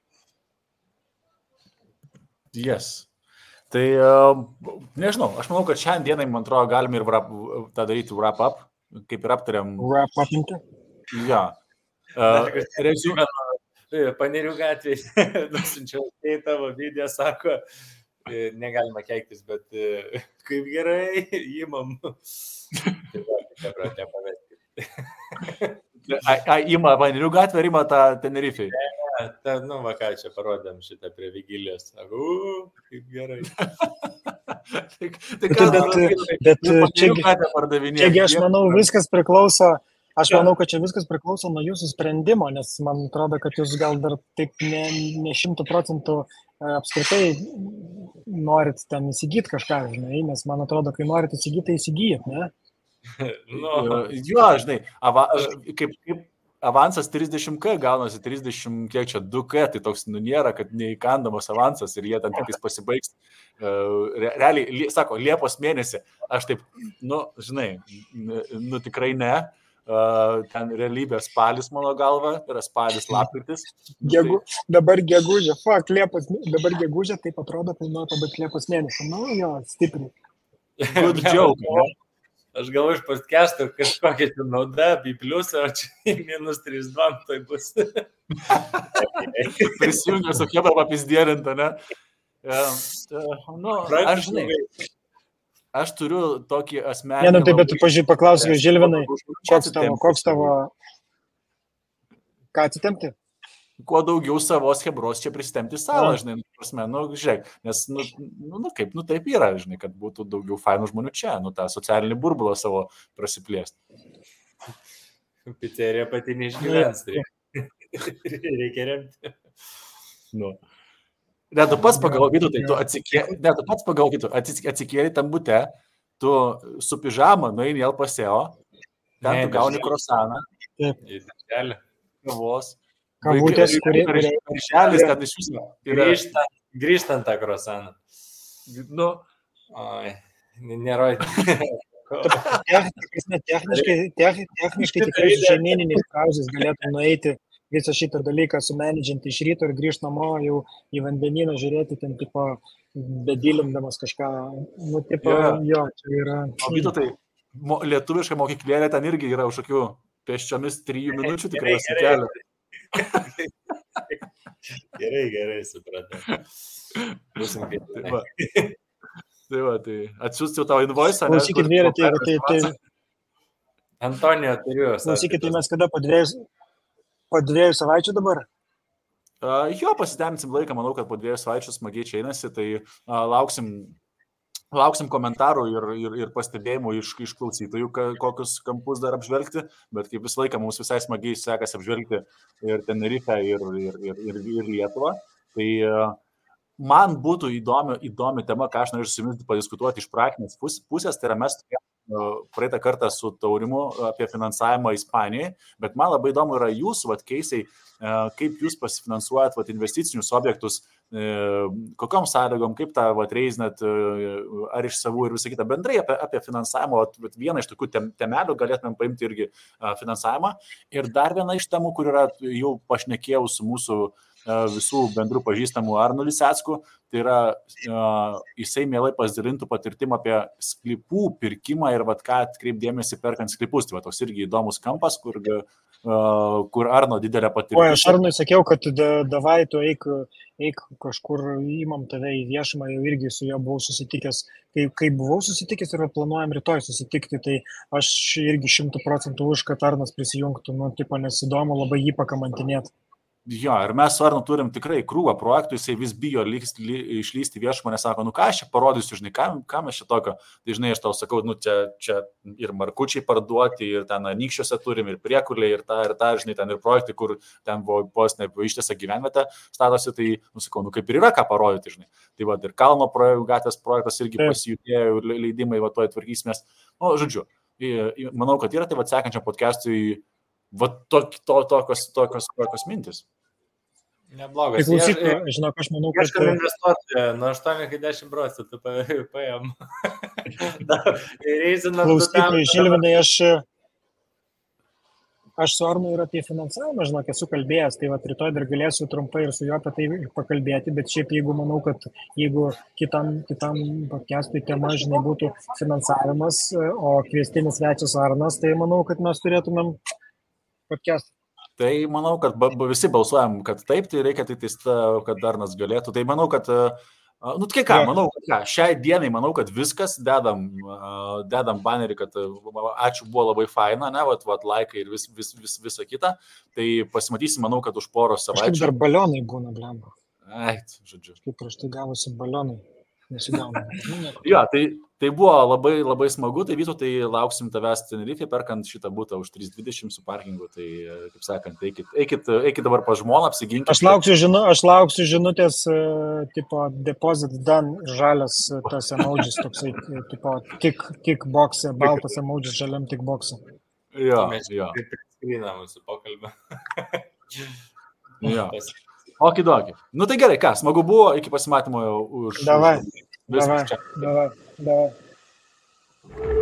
Yes. Tai, uh, nežinau, aš manau, kad šiandienai, man atrodo, galime ir wrap, tą daryti wrap up, kaip ir aptariam. Wrap upinti? Ja. Uh, Reziumė, Panerių gatvėje, nusinčiau į tavo video, sako, negalima keiktis, bet kaip gerai, įmam. Tai va, nepratė pavesti. A, ima Panerių gatvę, ar ima tą Tenerife? Ne, ta, nu, va ką čia parodėm šitą prie Vigilijos. Sako, u, kaip gerai. tai, tai ką, bet, bet čiagi, čiagi aš manau, viskas priklauso, aš manau, kad čia viskas priklauso nuo jūsų sprendimo, nes man atrodo, kad jūs gal dar taip ne, ne šimtų procentų apskritai norit ten įsigyti kažką, žinai, nes man atrodo, kai norit įsigyti, tai įsigijat, ne? No. Jo, žinai, ava, kaip, kaip avansas trisdešimt K gaunasi trisdešimt, kiek čia, du K, tai toks, nu, nėra, kad neįkandamas avansas ir jie ten tikais pasibaigs. Re, realiai, li, sako, Liepos mėnesį, aš taip, nu, žinai, nu, tikrai ne, uh, ten realybės spalis mano galva, yra spalis lapkritis. Gegu, dabar gegužė, fuck, Liepos, dabar gegužė, taip atrodo, tai nuo pabaigti Liepos mėnesį. Nu jo, stipriai. Good joke, ne? Aš galvoju, iš podcast'o kažkokia čia nauda, į pliusą, o čia minus trys dva, tai bus. Prisijungia su Hebra papizdėrinta, ne? Yeah. Uh, nu, aš, žinai, aš turiu tokį asmenį... Ne, nu taip, bet tu pažiūrėjai, paklausiu, Žilvinai, koks tavo, koks tavo... Ką atitempti? Kuo daugiau savos Hebros čia pristemti savo, žinai, nu, prasme, nu, žiūrėk, nes, nu, nu, nu, kaip, nu, taip yra, žinai, kad būtų daugiau fainų žmonių čia, nu, tą socialinį burbulą savo prasiplėsti. Pizzerija pati neišgyvens, tai reikia remti. Nu. Ne, tu pats pagalvokytų, tai tu atsikėlė, ne, tu pats pagalvokytų, atsikėlė tam bute, tu su pižama nueini El Paseo, ten Ne, tu gauni darželį. krosaną, Į darželį. kavos, Kavutės, kurie... kurie- Viršelis, ten iš viso. yra- Grįžtant, grįžtant tą krosaną. Nu, Oi, nėra. Techniškai, techniškai, tech- techniškai tikrai su šeimininiais krauzės galėtų nueiti visą šitą dalyką sumenedžinti iš ryto ir grįžti namo jau į vandenyną žiūrėti ten tipo bedilindamas kažką. Nu, tipo, Jo. jo, čia yra... o vyto tai mo, lietuviška mokyklėlė ten irgi yra už kokių pėsčiomis trijų minučių tikriausiai Gerai, kelio. Gerai, gerai, supratau. Būsim kaip. Tai va, tai, va, tai atsiųstiu tau invoice. Klausykit, vyrai, tai, tai, tai, Antonijo turiu. klausykit, tai mes kada po dviejų, po dviejų savaičių dabar? Uh, jo, pasitemsim laiką, manau, kad po dviejų savaičių smagiai čia einasi, tai uh, lauksim, lauksim komentarų ir, ir, ir pastebėjimų iš, iš klausytojų, ka, kokius kampus dar apžvelgti, bet kaip visą laiką mums visai smagiai sekasi apžvelgti ir Tenerifę, ir, ir, ir, ir, ir Lietuvą. Tai uh, man būtų įdomi, įdomi tema, ką aš norėčiau su jumis padiskutuoti iš praktinės pus, pusės, tai yra mes praeitą kartą su Taurimu apie finansavimą Ispanijai, bet man labai įdomu yra jūsų vat, keisiai, kaip jūs pasifinansuojat vat, investicinius objektus, kokiom sąlygom, kaip tą vat, reizinat, ar iš savų ir visą kitą. Bendrai apie, apie finansavimą, vat, vieną iš tokių tem, temelių galėtumėm paimti irgi finansavimą. Ir dar viena iš temų, kur yra jau pašnekėjau su mūsų visų bendrų pažįstamų Arnu Lisecku, tai yra uh, jisai mielai pasidalintų patirtimą apie sklypų pirkimą ir vat, ką atkreipdėmėsi perkant sklypus. Tai va, toks irgi įdomus kampas, kur, uh, kur Arno didelė patirtis. O aš Arnui sakiau, kad da, davai tu eik, eik kažkur, įmam tave į viešumą, jau irgi su juo buvau susitikęs. Kai, kai buvau susitikęs ir planuojam rytoj susitikti, tai aš irgi šimtų procentų už, kad Arnas prisijungtų, nu, tipo, nes įdomu labai jį pakamantinėti. Jo, ir mes su Arnu turim tikrai krūvą projektų, jisai vis bijo lyst, ly, išlysti viešumą, nes sako, nu ką aš čia parodysiu, žinai, ką, ką mes čia tokio. Tai žinai, aš tau sakau, nu čia, čia ir markučiai parduoti, ir ten anykščiuose turim, ir priekuliai, ir tą, ir tą, žinai, ten ir projektai, kur ten buvo postinė ištisa gyvenvietę statosi, tai, nu sakau, nu kaip ir yra ką parodyti, žinai. Tai va, ir Kalno projektų gatvės projektas irgi pasijutėjo, leidimai, va, to atvarkysimės. Nu, žodžiu, manau, kad yra, tai va, sekančiam podcastui, va, to, to, tokios, tokios, tokios mintis. Neblogas. Tai klausyk, žinok, aš manau, kad... Kažkam investuoti nuo aštuonių iki dešimt procentų paėm. Klausyk, Žilvinai, aš, aš su Arnu ir apie finansavimą, žinok, esu kalbėjęs, tai va, rytoj dar galėsiu trumpai ir su juo apie tai pakalbėti, bet šiaip jeigu manau, kad jeigu kitam, kitam podcastui tema, žinai, būtų finansavimas, o kviestinis svečias Arnas, tai manau, kad mes turėtumėm podcastą. Tai manau, kad ba, visi balsuojam, kad taip, tai reikia tik tais, kad Arnas galėtų. Tai manau, kad, nu, tai ką, manau, kad ką, šiai dienai manau, kad viskas, dedam, dedam banerį, kad ačiū, buvo labai faina, ne, vat, vat, laikai ir vis, vis, vis, visa kita. Tai pasimatysim, manau, kad už poros savaičių. Kažkaip dar balionai būna, blemba. Ai, žodžiu. Kaip prieš tai gavosi balionai. Nesigauna. Jo, tai, tai buvo labai, labai smagu, tai Vyto, tai lauksim tavęs Tenerifė, perkant šitą butą už trys dvidešimt su parkingu, tai, kaip sakant, eikit, eikit, eikit dabar pas žmoną, apsiginkit. Aš lauksiu, žinu, aš lauksiu žinutės, uh, tipo, deposit done, žalias uh, tas emojis, toksai, tipo, tik, tik boxe, baltas emojis, žaliam tik boxe. Jo, jo. Taip, skrina mūsų pokalbą. Jo. Okidoki. Nu tai gerai, ką, smagu buvo, iki pasimatymo už... Davai, už... davai, davai, davai.